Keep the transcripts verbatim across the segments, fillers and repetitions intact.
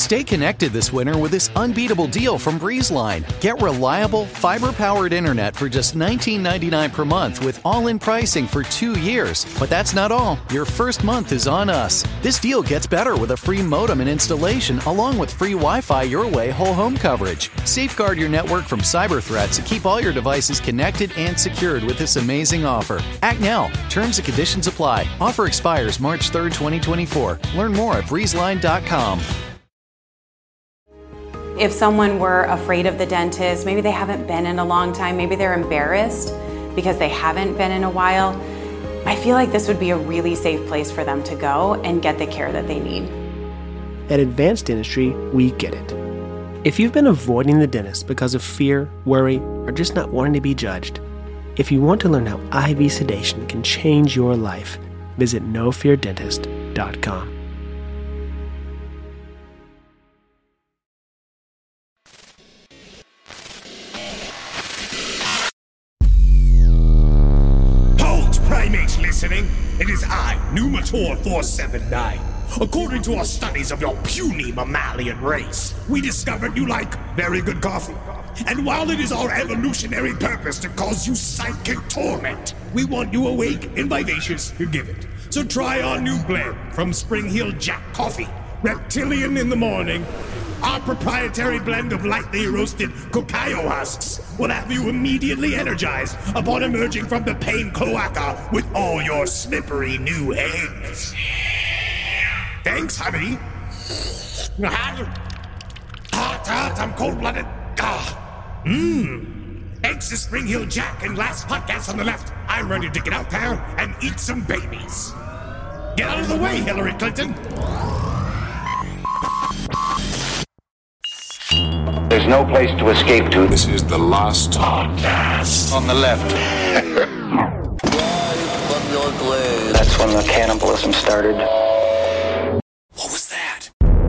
Stay connected this winter with this unbeatable deal from BreezeLine. Get reliable, fiber-powered internet for just nineteen ninety-nine per month with all-in pricing for two years. But that's not all. Your first month is on us. This deal gets better with a free modem and installation, along with free Wi-Fi your way whole home coverage. Safeguard your network from cyber threats and keep all your devices connected and secured with this amazing offer. Act now. Terms and conditions apply. Offer expires March third, twenty twenty-four. Learn more at breeze line dot com. If someone were afraid of the dentist, maybe they haven't been in a long time, maybe they're embarrassed because they haven't been in a while, I feel like this would be a really safe place for them to go and get the care that they need. At Advanced Dentistry, we get it. If you've been avoiding the dentist because of fear, worry, or just not wanting to be judged, if you want to learn how I V sedation can change your life, visit no fear dentist dot com. Hold, primates listening. It is I, Numator four seven nine. According to our studies of your puny mammalian race, we discovered you like very good coffee. And while it is our evolutionary purpose to cause you psychic torment, we want you awake and vivacious to give it. So try our new blend from Spring Hill Jack Coffee, Reptilian in the morning. Our proprietary blend of lightly roasted cacao husks will have you immediately energized upon emerging from the pain cloaca with all your slippery new eggs. Thanks, honey. Hot, hot, I'm cold-blooded. Ah. Mmm. Thanks to Spring Hill Jack and last podcast on the left, I'm ready to get out there and eat some babies. Get out of the way, Hillary Clinton. There's no place to escape to. This is the last podcast On the left. That's when the cannibalism started. What was that?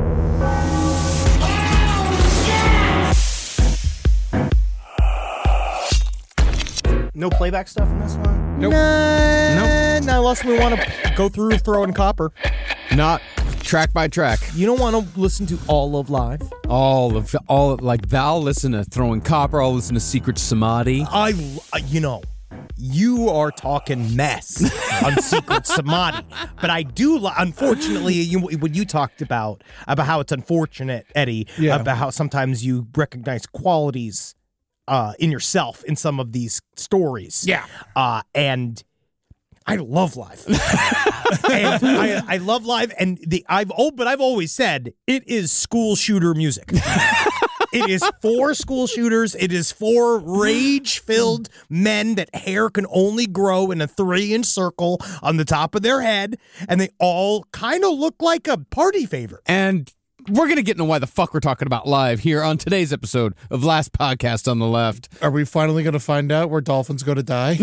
No playback stuff in this one? Nope. Nah, Nope. Not unless we want to go through throwing copper. Not track by track. You don't want to listen to all of live? All of, all like, I'll listen to Throwing Copper, I'll listen to Secret Samadhi. I, you know, you are talking mess on Secret Samadhi. But I do, li- unfortunately, you, when you talked about, about how it's unfortunate, Eddie, Yeah. about how sometimes you recognize qualities uh, in yourself in some of these stories. Yeah. Uh, and I love live. and I, I love live, and the I've oh, but I've always said it is school shooter music. It is for school shooters. It is for rage-filled men that hair can only grow in a three-inch circle on the top of their head, and they all kind of look like a party favor. And we're going to get into why the fuck we're talking about live here on today's episode of Last Podcast on the Left. Are we finally going to find out where dolphins go to die?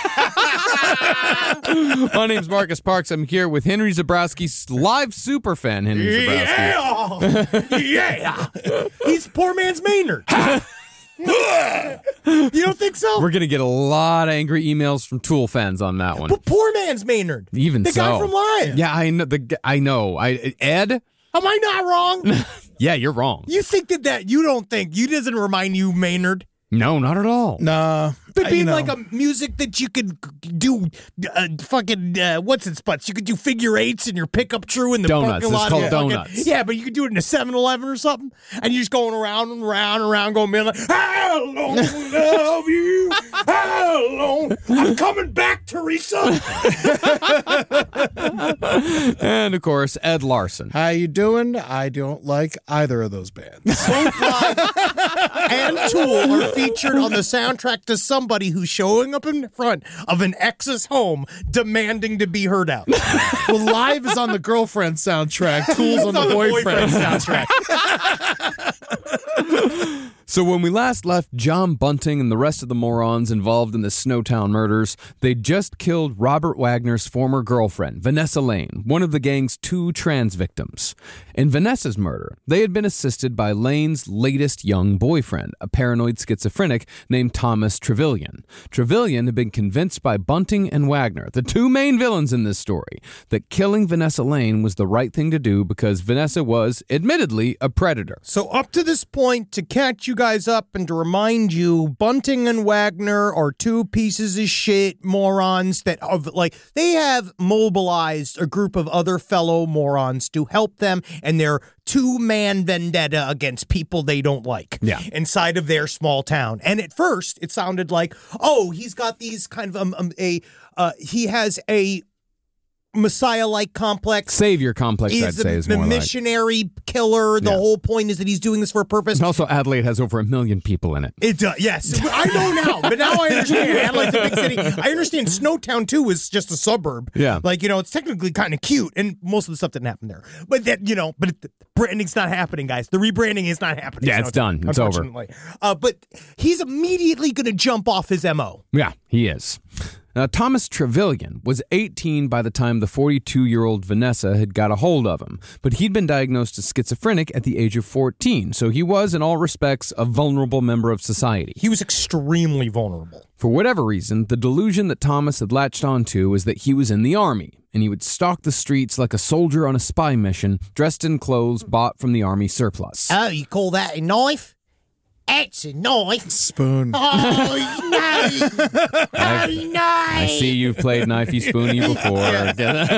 My name's Marcus Parks. I'm here with Henry Zabrowski, live superfan Henry Zabrowski. Yeah! Yeah! He's poor man's Maynard. You don't think so? We're going to get a lot of angry emails from Tool fans on that one. But poor man's Maynard. Even the so. guy from Live. Yeah, I know. The, I know. I Ed? Am I not wrong? Yeah, you're wrong. You think that that, you don't think, you doesn't remind you Maynard? No, not at all. Nah. But I- being you know. like a music that you could do, uh, fucking, uh, what's its butts? You could do figure eights in your pickup true in the Donuts. parking It's lot. called of fucking- donuts. Yeah, but you could do it in a seven eleven or something, and you're just going around and around and around, going, like, how long love you? How long? I'm coming back, Teresa. And, of course, Ed Larson. How you doing? I don't like either of those bands. Both Live and Tool are featured on the soundtrack to Somebody who's showing up in front of an ex's home demanding to be heard out. Well, Live is on the girlfriend soundtrack. Tools on the boyfriend soundtrack. So when we last left John Bunting and the rest of the morons involved in the Snowtown murders, they just killed Robert Wagner's former girlfriend, Vanessa Lane, one of the gang's two trans victims. In Vanessa's murder, they had been assisted by Lane's latest young boyfriend, a paranoid schizophrenic named Thomas Trevelyan. Trevelyan had been convinced by Bunting and Wagner, the two main villains in this story, that killing Vanessa Lane was the right thing to do because Vanessa was, admittedly, a predator. So up to this point, to catch you guys up and to remind you, Bunting and Wagner are two pieces of shit morons that, of like, they have mobilized a group of other fellow morons to help them and their two-man vendetta against people they don't like yeah. inside of their small town. And at first, it sounded like, oh, he's got these kind of, um, um, a, uh, he has a Messiah-like complex. Savior complex, he's I'd say, a, is more the like. missionary killer. The Yeah. whole point is that he's doing this for a purpose. And also, Adelaide has over a million people in it. It does, yes. I know now, but now I understand. Adelaide's a big city. I understand Snowtown, too, is just a suburb. Yeah. Like, you know, it's technically kind of cute, and most of the stuff didn't happen there. But, that, you know, but the branding's not happening, guys. The rebranding is not happening. Yeah, it's done. It's over. Uh, but he's immediately going to jump off his M O. Yeah, he is. Now, Thomas Trevelyan was eighteen by the time the forty-two-year-old Vanessa had got a hold of him, but he'd been diagnosed as schizophrenic at the age of fourteen, so he was, in all respects, a vulnerable member of society. He was extremely vulnerable. For whatever reason, the delusion that Thomas had latched onto was that he was in the army, and he would stalk the streets like a soldier on a spy mission, dressed in clothes bought from the army surplus. Oh, you call that a knife? It's a knife. Spoon. Oh, no. Oh, no. I see you've played Knifey Spoony before.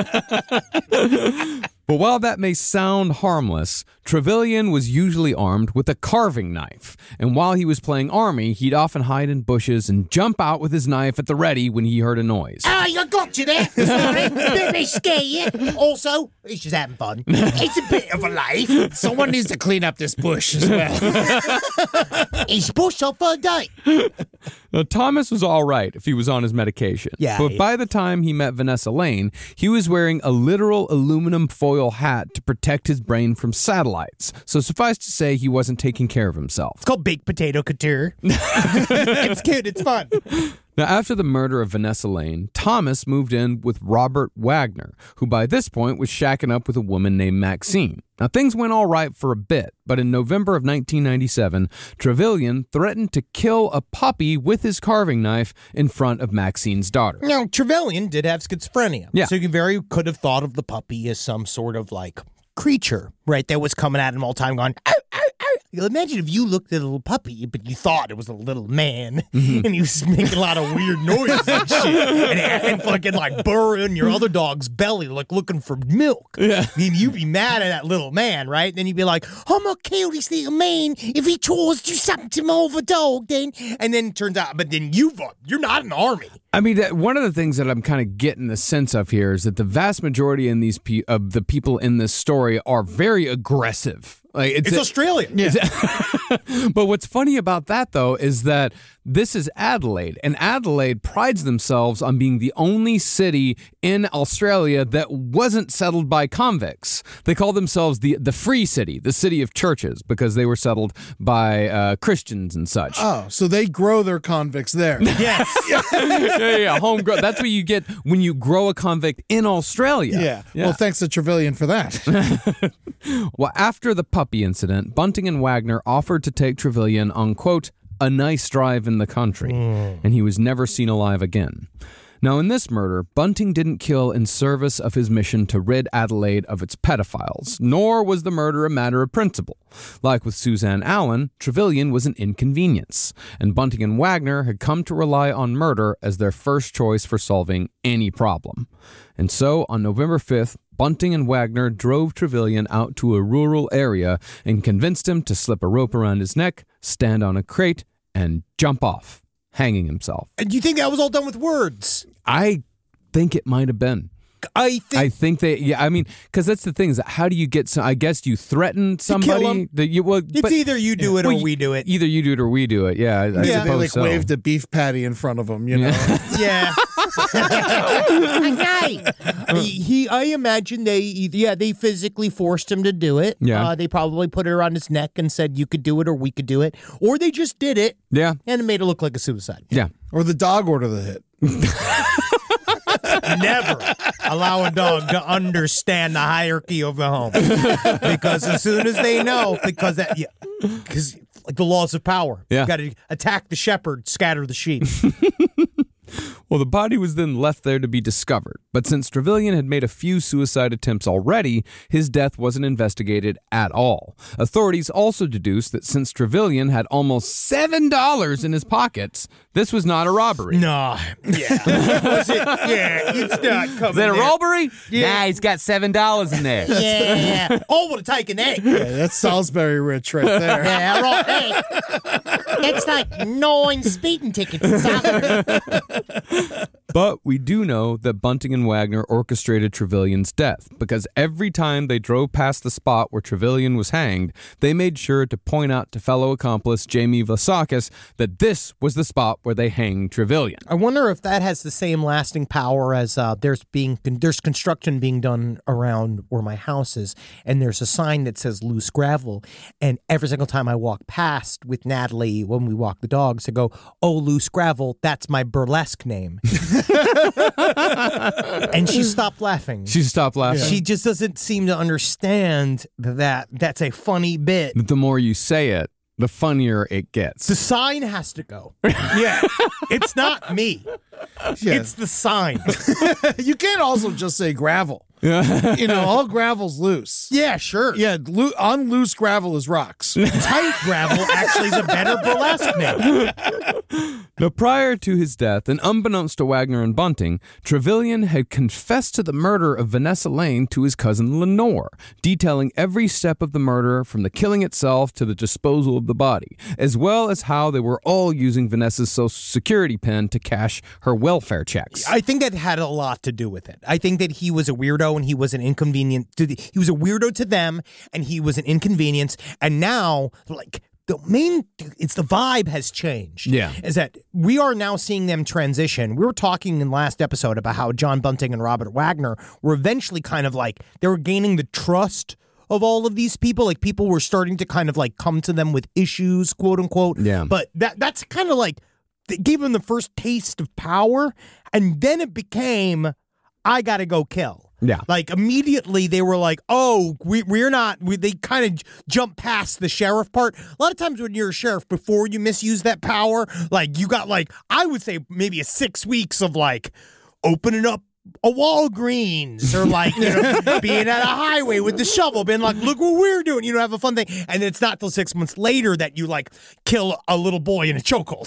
But while that may sound harmless, Trevelyan was usually armed with a carving knife. And while he was playing army, he'd often hide in bushes and jump out with his knife at the ready when he heard a noise. Oh, I got you there. Sorry. Didn't they scare you? Also, he's just having fun. It's a bit of a life. Someone needs to clean up this bush as well. He's bush off for a day. Now, Thomas was all right if he was on his medication. Yeah, But yeah. by the time he met Vanessa Lane, he was wearing a literal aluminum foil hat to protect his brain from satellites. So suffice to say, he wasn't taking care of himself. It's called baked potato couture. It's cute. It's fun. Now, after the murder of Vanessa Lane, Thomas moved in with Robert Wagner, who by this point was shacking up with a woman named Maxine. Now, things went all right for a bit, but in November of nineteen ninety-seven, Trevelyan threatened to kill a puppy with his carving knife in front of Maxine's daughter. Now, Trevelyan did have schizophrenia. Yeah. So you very could have thought of the puppy as some sort of like creature, right? That was coming at him all the time going, ow, ow, ow. Imagine if you looked at a little puppy, but you thought it was a little man, Mm-hmm. and he was making a lot of weird noises and shit, and, and fucking like burrowing your other dog's belly, like looking for milk. Yeah. I mean, you'd be mad at that little man, right? Then you'd be like, I'm gonna kill this little man if he tries to do something to my other dog, then. And then it turns out, but then you've, you're not an army. I mean, that- one of the things that I'm kind of getting the sense of here is that the vast majority in these pe- of the people in this story are very aggressive. Like It's a- Australia. But what's funny about that, though, is that this is Adelaide, and Adelaide prides themselves on being the only city in Australia that wasn't settled by convicts. They call themselves the the free city, the city of churches, because they were settled by uh, Christians and such. Oh, so they grow their convicts there. Yes. yeah, yeah, homegrown. That's what you get when you grow a convict in Australia. Yeah. Well, thanks to Trevelyan for that. Well, after the puppy incident, Bunting and Wagner offered to take Trevelyan on, quote, a nice drive in the country, and he was never seen alive again. Now, in this murder, Bunting didn't kill in service of his mission to rid Adelaide of its pedophiles, nor was the murder a matter of principle. Like with Suzanne Allen, Trevelyan was an inconvenience, and Bunting and Wagner had come to rely on murder as their first choice for solving any problem. And so, on November fifth, Bunting and Wagner drove Trevelyan out to a rural area and convinced him to slip a rope around his neck, stand on a crate, and jump off, hanging himself. And do you think that was all done with words? I think it might have been. I think I think they, yeah, I mean, because that's the thing is, how do you get some, I guess you threaten somebody. him. That you, well, it's but- either you do it well, or we do it. Either you do it or we do it. Yeah, I, I Yeah. They suppose like so. waved a beef patty in front of them, you know. Yeah. Okay. He, I imagine they, yeah, they physically forced him to do it. Yeah. Uh, they probably put it around his neck and said, you could do it or we could do it. Or they just did it Yeah, and it made it look like a suicide. yeah. Or the dog ordered the hit. never allow a dog to understand the hierarchy of the home. Because as soon as they know, because that, yeah, because like the laws of power, yeah. you got to attack the shepherd, scatter the sheep. Well, the body was then left there to be discovered, but since Trevelyan had made a few suicide attempts already, his death wasn't investigated at all. Authorities also deduced that since Trevelyan had almost seven dollars in his pockets, this was not a robbery. No, yeah. Was it? Yeah, it's not coming Is that a there. robbery? Yeah. Nah, he's got seven dollars in there. Yeah. Oh, would have taken that. Yeah, that's Salisbury Rich right there. Yeah, right. Hey, that's like nine speeding tickets in Salisbury. But we do know that Bunting and Wagner orchestrated Trevelyan's death because every time they drove past the spot where Trevelyan was hanged, they made sure to point out to fellow accomplice Jamie Vlasakis that this was the spot where they hanged Trevelyan. I wonder if that has the same lasting power as uh, there's being there's construction being done around where my house is, and there's a sign that says loose gravel, and every single time I walk past with Natalie when we walk the dogs, I go, "Oh, loose gravel, that's my burlesque name." And she stopped laughing. She stopped laughing. She just doesn't seem to understand that that's a funny bit. The more you say it, the funnier it gets. The sign has to go. Yeah. It's not me. Yeah. It's the sign. You can't also just say gravel. You know, all gravel's loose. Yeah, sure. Yeah, loo- on loose gravel is rocks. Tight gravel actually is a better burlesque name. Now, prior to his death, and unbeknownst to Wagner and Bunting, Trevelyan had confessed to the murder of Vanessa Lane to his cousin Lenore, detailing every step of the murder from the killing itself to the disposal of the body, as well as how they were all using Vanessa's social security pin to cash her welfare checks. I think that had a lot to do with it. I think that he was a weirdo and he was an inconvenience to the, he was a weirdo to them and he was an inconvenience. And now, like, the main, it's the vibe has changed. Yeah. Is that we are now seeing them transition. We were talking in last episode about how John Bunting and Robert Wagner were eventually kind of like, they were gaining the trust of all of these people. Like, people were starting to kind of like come to them with issues, quote unquote. Yeah. But that that's kind of like, it gave them the first taste of power. And then it became, I got to go kill. Yeah. Like, immediately they were like, oh, we, we're not, we, they kind of jump past the sheriff part. A lot of times when you're a sheriff, before you misuse that power, like, you got like, I would say maybe a six weeks of like opening up a Walgreens or like, you know, being at a highway with the shovel, being like, look what we're doing, you know, have a fun thing. And it's not till six months later that you like kill a little boy in a chokehold.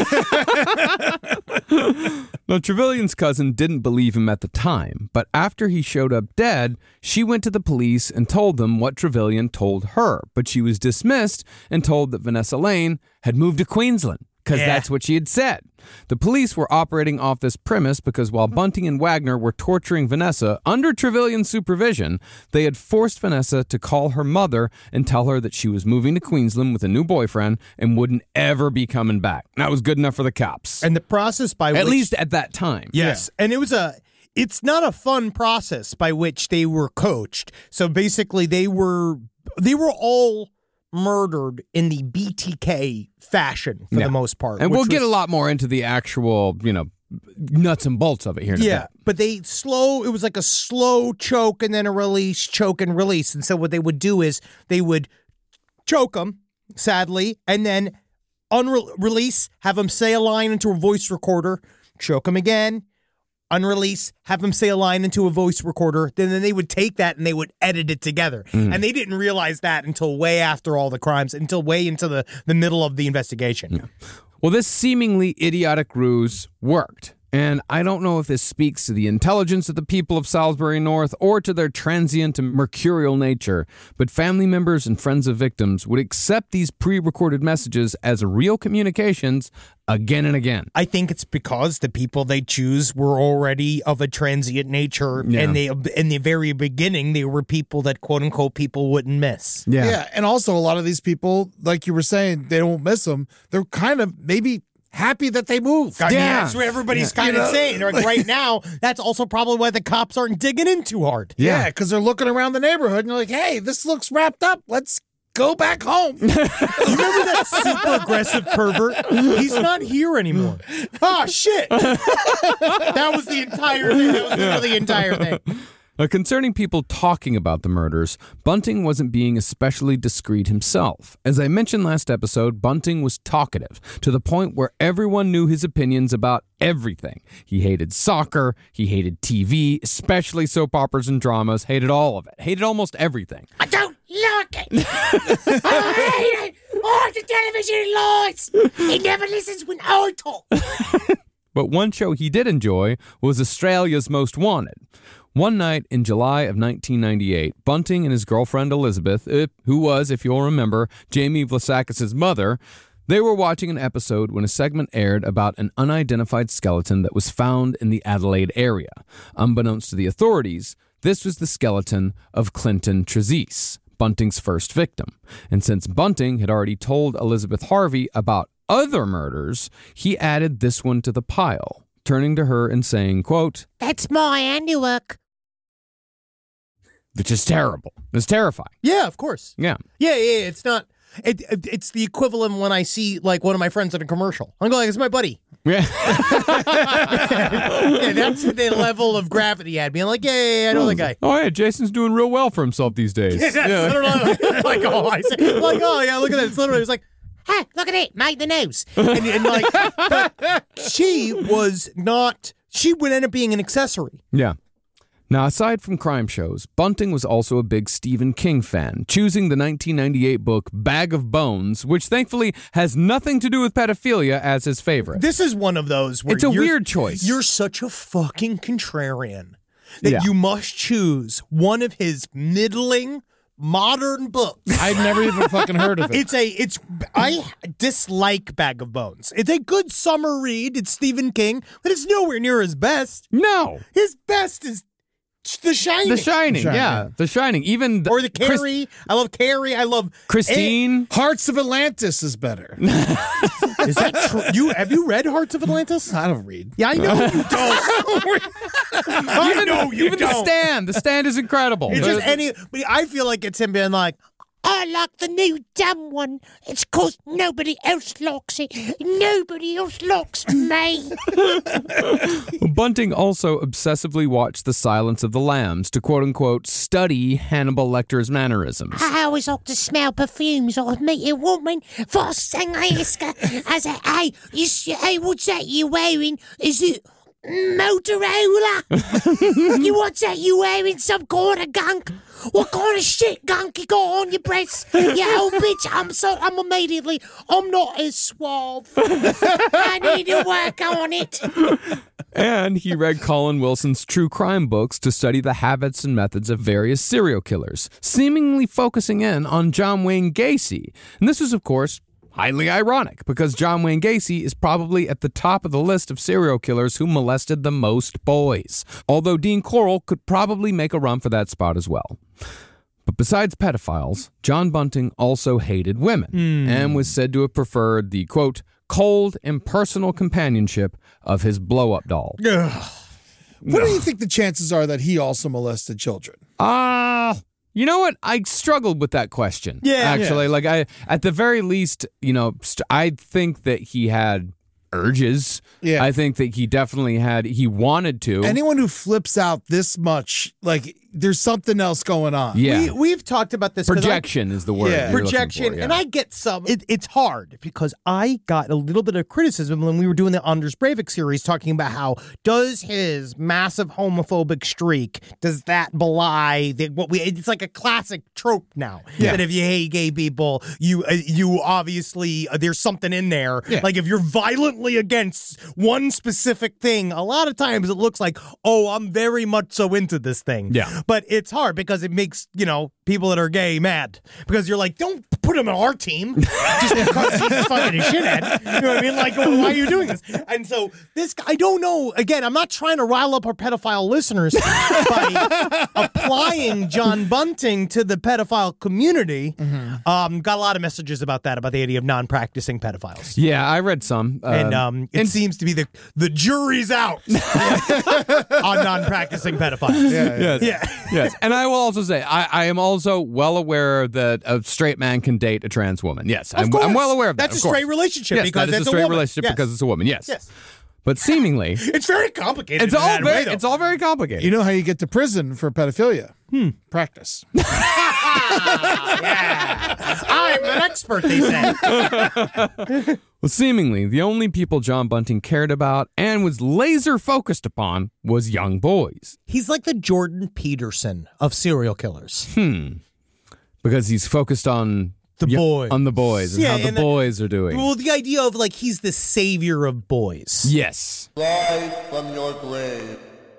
Now, Trevelyan's cousin didn't believe him at the time, but after he showed up dead, she went to the police and told them what Trevelyan told her, but she was dismissed and told that Vanessa Lane had moved to Queensland. Because Yeah. that's what she had said. The police were operating off this premise because while Bunting and Wagner were torturing Vanessa under Trevelyan's supervision, they had forced Vanessa to call her mother and tell her that she was moving to Queensland with a new boyfriend and wouldn't ever be coming back. That was good enough for the cops. And the process by At which... least at that time. Yes. And it was a, it's not a fun process by which they were coached. So basically they were, they were all murdered in the B T K fashion for Yeah. the most part. And which we'll get was- a lot more into the actual, you know, nuts and bolts of it here in a Yeah, bit. but they slow, it was like a slow choke and then a release, choke and release. And so what they would do is they would choke them, sadly, and then unrelease, have them say a line into a voice recorder, choke them again, unrelease, have them say a line into a voice recorder, then, then they would take that and they would edit it together. Mm. And they didn't realize that until way after all the crimes, until way into the, the middle of the investigation. Yeah. Well, this seemingly idiotic ruse worked. And I don't know if this speaks to the intelligence of the people of Salisbury North or to their transient and mercurial nature, but family members and friends of victims would accept these pre-recorded messages as real communications again and again. I think it's because the people they choose were already of a transient nature, Yeah. and they, in the very beginning, they were people that quote unquote people wouldn't miss. Yeah. Yeah, and also a lot of these people, like you were saying, they don't miss them. They're kind of maybe happy that they moved. I mean, Yeah. that's what everybody's Yeah. kind You of know? saying. They're like, right now, that's also probably why the cops aren't digging in too hard. Yeah, because they're looking around the neighborhood and they're like, hey, this looks wrapped up. Let's go back home. You remember that super aggressive pervert? He's not here anymore. Oh, shit. That was the entire thing. That was yeah. the entire thing. Uh, concerning people talking about the murders, Bunting wasn't being especially discreet himself. As I mentioned last episode, Bunting was talkative, to the point where everyone knew his opinions about everything. He hated soccer, he hated T V, especially soap operas and dramas, hated all of it, hated almost everything. I don't like it! I hate it! Oh, the television lies! He never listens when I talk! But one show he did enjoy was Australia's Most Wanted. One night in July of nineteen ninety-eight, Bunting and his girlfriend Elizabeth, who was, if you'll remember, Jamie Vlasakis' mother, they were watching an episode when a segment aired about an unidentified skeleton that was found in the Adelaide area. Unbeknownst to the authorities, this was the skeleton of Clinton Trezise, Bunting's first victim. And since Bunting had already told Elizabeth Harvey about other murders, he added this one to the pile, turning to her and saying, quote, "That's my handiwork." Which is terrible. It's terrifying. Yeah, of course. Yeah. Yeah, yeah, it's not... It, it, it's the equivalent when I see, like, one of my friends in a commercial. I'm going, like, it's my buddy. Yeah. Yeah, that's the level of gravity at me. I'm like, yeah, yeah, yeah, I know that guy. Oh, yeah, Jason's doing real well for himself these days. Yeah, that's yeah. literally like, oh, I say, like, oh, yeah, look at that. It's literally, it's like, hey, look at it, made the news. And, and like, but she was not, she would end up being an accessory. Yeah. Now, aside from crime shows, Bunting was also a big Stephen King fan, choosing the nineteen ninety-eight book Bag of Bones, which thankfully has nothing to do with pedophilia, as his favorite. This is one of those where it's a you're, weird choice. You're such a fucking contrarian that Yeah. you must choose one of his middling modern books. I'd never even fucking heard of it. It's a, it's, I dislike Bag of Bones. It's a good summer read. It's Stephen King, but it's nowhere near his best. No. His best is The Shining. The Shining, The Shining. yeah. The Shining. Even Or the Chris- Carrie. I love Carrie. I love Christine. Hearts of Atlantis is better. Is that true? You have you read Hearts of Atlantis? I don't read. Yeah, I know you don't. I even know you even don't. The Stand. The Stand is incredible. It's just any. But I feel like it's him being like, I like the new dumb one. It's because nobody else likes it. Nobody else likes me. Bunting also obsessively watched The Silence of the Lambs to quote-unquote study Hannibal Lecter's mannerisms. I always like to smell perfumes. I meet a woman. First thing I ask her, I say, hey, you, hey, what's that you're wearing? Is it Motorola? You what's that you wearing? Some kind of gunk? What kind of shit gunk you got on your breasts? You old bitch. I'm so I'm immediately I'm not as suave. I need to work on it. And he read Colin Wilson's true crime books to study the habits and methods of various serial killers, seemingly focusing in on John Wayne Gacy. And this was, of course, highly ironic, because John Wayne Gacy is probably at the top of the list of serial killers who molested the most boys, although Dean Corll could probably make a run for that spot as well. But besides pedophiles, John Bunting also hated women mm. and was said to have preferred the, quote, cold, impersonal companionship of his blow-up doll. Ugh. What do you think the chances are that he also molested children? Ah... Uh, You know what? I struggled with that question. Yeah. Actually, Yeah. like I, at the very least, you know, st- I think that he had urges. Yeah. I think that he definitely had, he wanted to. Anyone who flips out this much, like, there's something else going on. Yeah. We, we've talked about this. 'cause Projection I, is the word. Yeah. you're looking Projection. for, yeah. And I get some. It, it's hard because I got a little bit of criticism when we were doing the Anders Breivik series talking about how does his massive homophobic streak, does that belie the, what we, it's like a classic trope now. Yeah. That if you hate gay people, you, uh, you obviously, uh, there's something in there. Yeah. Like if you're violently against one specific thing, a lot of times it looks like, oh, I'm very much so into this thing. Yeah. But it's hard because it makes, you know, people that are gay mad because you're like, don't put him on our team just because he's fucking a shithead. You know what I mean? Like, why are you doing this? And so this, I don't know. Again, I'm not trying to rile up our pedophile listeners by applying John Bunting to the pedophile community. Mm-hmm. Um, got a lot of messages about that, about the idea of non-practicing pedophiles. Yeah, I read some. Uh, and um, it and seems to be the, the jury's out on non-practicing pedophiles. Yeah, yeah. Yes. Yeah. Yes. And I will also say, I, I am also well aware that a straight man can date a trans woman. Yes, I'm, I'm well aware of that. That's of a straight course. relationship yes, because that is it's a straight a relationship yes. because it's a woman. Yes. Yes. But seemingly, it's very complicated. It's in all that very, way, though. it's all very complicated. You know how you get to prison for pedophilia? Hmm. Practice. Yeah. I'm an expert, they say. Well, seemingly, the only people John Bunting cared about and was laser focused upon was young boys. He's like the Jordan Peterson of serial killers. Hmm. Because he's focused on the y- boys. on the boys and yeah, how the and boys the, are doing. Well, the idea of like he's the savior of boys. Yes. Rise from your grave.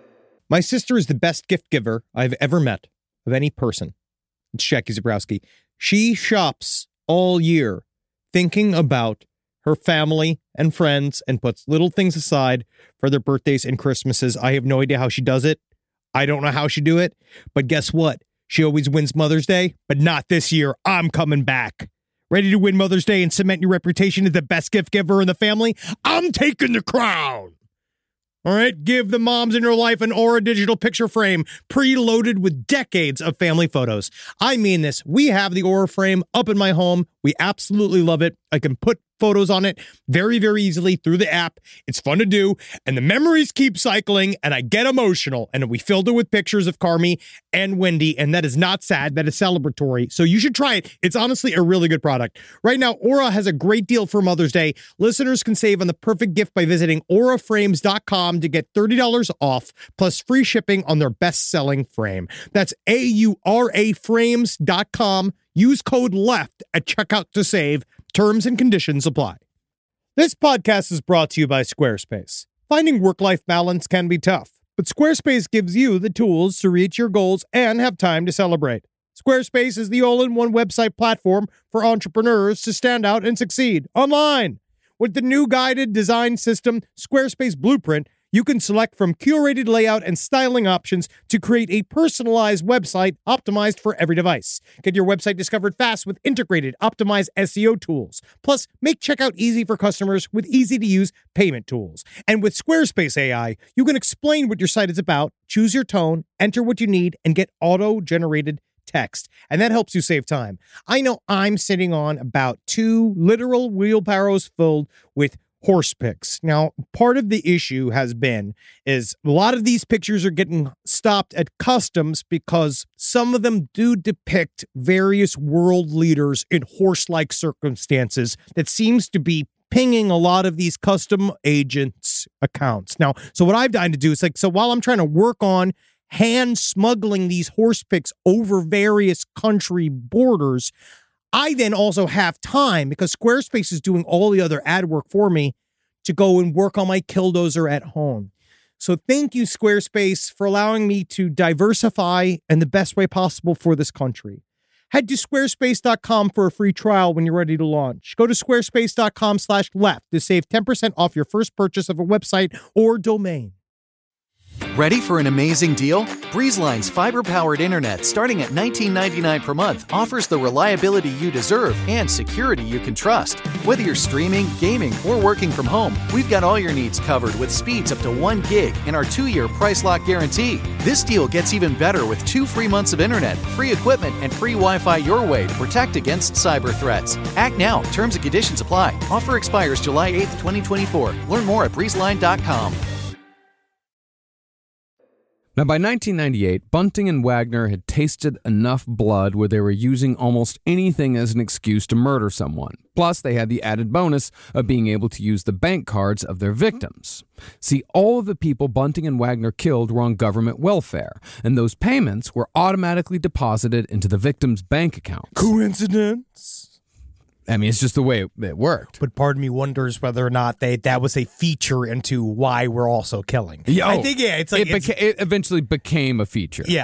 My sister is the best gift giver I've ever met of any person. It's Jackie Zabrowski. She shops all year thinking about her family and friends and puts little things aside for their birthdays and Christmases. I have no idea how she does it. I don't know how she do it. But guess what? She always wins Mother's Day, but not this year. I'm coming back. Ready to win Mother's Day and cement your reputation as the best gift giver in the family? I'm taking the crown. All right, give the moms in your life an Aura digital picture frame preloaded with decades of family photos. I mean this. We have the Aura frame up in my home. We absolutely love it. I can put photos on it very, very easily through the app. It's fun to do, and the memories keep cycling, and I get emotional. And we filled it with pictures of Carmi and Wendy, and that is not sad. That is celebratory. So you should try it. It's honestly a really good product. Right now, Aura has a great deal for Mother's Day. Listeners can save on the perfect gift by visiting aura frames dot com to get thirty dollars off, plus free shipping on their best-selling frame. That's A U R A frames dot com. Use code LEFT at checkout to save. Terms and conditions apply. This podcast is brought to you by Squarespace. Finding work-life balance can be tough, but Squarespace gives you the tools to reach your goals and have time to celebrate. Squarespace is the all-in-one website platform for entrepreneurs to stand out and succeed online. With the new guided design system, Squarespace Blueprint, you can select from curated layout and styling options to create a personalized website optimized for every device. Get your website discovered fast with integrated, optimized S E O tools. Plus, make checkout easy for customers with easy-to-use payment tools. And with Squarespace A I, you can explain what your site is about, choose your tone, enter what you need, and get auto-generated text. And that helps you save time. I know I'm sitting on about two literal wheelbarrows filled with horse pics. Now, part of the issue has been is a lot of these pictures are getting stopped at customs because some of them do depict various world leaders in horse-like circumstances that seems to be pinging a lot of these custom agents' accounts. Now, so what I've done to do is like, so while I'm trying to work on hand smuggling these horse pics over various country borders, I then also have time because Squarespace is doing all the other ad work for me to go and work on my Killdozer at home. So thank you, Squarespace, for allowing me to diversify in the best way possible for this country. Head to squarespace dot com for a free trial when you're ready to launch. Go to squarespace dot com slash left to save ten percent off your first purchase of a website or domain. Ready for an amazing deal? BreezeLine's fiber-powered internet, starting at nineteen ninety-nine per month, offers the reliability you deserve and security you can trust. Whether you're streaming, gaming, or working from home, we've got all your needs covered with speeds up to one gig and our two-year price lock guarantee. This deal gets even better with two free months of internet, free equipment, and free Wi-Fi your way to protect against cyber threats. Act now. Terms and conditions apply. Offer expires July eighth, twenty twenty-four. Learn more at breeze line dot com. Now, by nineteen ninety-eight, Bunting and Wagner had tasted enough blood where they were using almost anything as an excuse to murder someone. Plus, they had the added bonus of being able to use the bank cards of their victims. See, all of the people Bunting and Wagner killed were on government welfare, and those payments were automatically deposited into the victims' bank accounts. Coincidence? I mean, it's just the way it worked. But part of me wonders whether or not they that was a feature into why we're also killing. Yeah, I oh, think, yeah, it's like... It, it's, beca- it eventually became a feature. Yeah.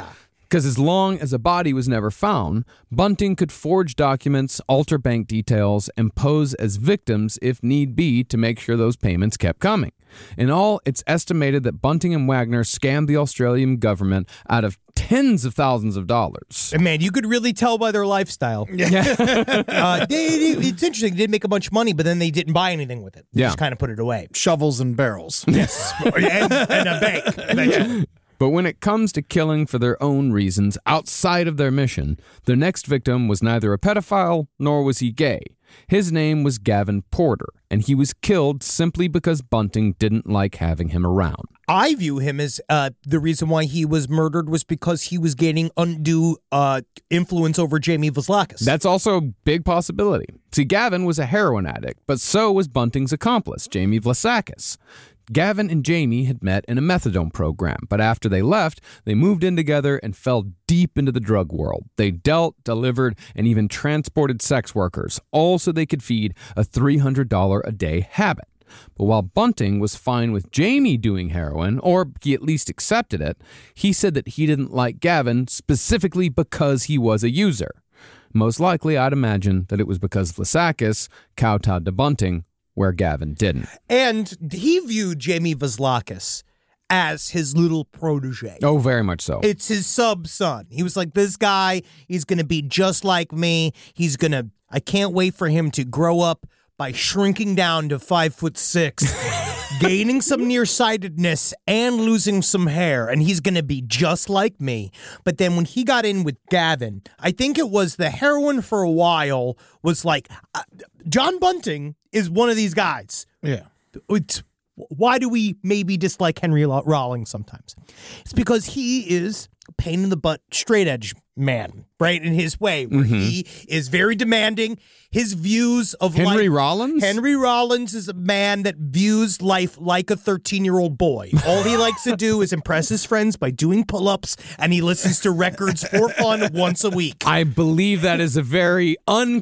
Because as long as a body was never found, Bunting could forge documents, alter bank details, and pose as victims if need be to make sure those payments kept coming. In all, it's estimated that Bunting and Wagner scammed the Australian government out of tens of thousands of dollars. And man, you could really tell by their lifestyle. Yeah. uh, they, they, it's interesting. They did make a bunch of money, but then they didn't buy anything with it. They Yeah. just kind of put it away. Shovels and barrels. Yes. and, and a bank. Eventually. But when it comes to killing for their own reasons outside of their mission, their next victim was neither a pedophile nor was he gay. His name was Gavin Porter, and he was killed simply because Bunting didn't like having him around. I view him as uh, the reason why he was murdered was because he was gaining undue uh, influence over Jamie Vlaskis. That's also a big possibility. See, Gavin was a heroin addict, but so was Bunting's accomplice, Jamie Vlaskis. Gavin and Jamie had met in a methadone program, but after they left, they moved in together and fell deep into the drug world. They dealt, delivered, and even transported sex workers, all so they could feed a three hundred dollars a day habit. But while Bunting was fine with Jamie doing heroin, or he at least accepted it, he said that he didn't like Gavin specifically because he was a user. Most likely, I'd imagine that it was because Vlaskis kowtowed to Bunting, where Gavin didn't. And he viewed Jamie Vlaskis as his little protege. Oh, very much so. It's his sub-son. He was like, this guy, he's going to be just like me. He's going to, I can't wait for him to grow up by shrinking down to five foot six, gaining some nearsightedness and losing some hair. And he's going to be just like me. But then when he got in with Gavin, I think it was the heroin for a while was like, uh, John Bunting is one of these guys. Yeah. It's, why do we maybe dislike Henry Rollins sometimes? It's because he is a pain in the butt, straight edge man, right? In his way, where Mm-hmm. he is very demanding. His views of Henry life, Rollins? Henry Rollins is a man that views life like a thirteen-year-old boy. All he likes to do is impress his friends by doing pull-ups, and he listens to records for fun once a week. I believe that is a very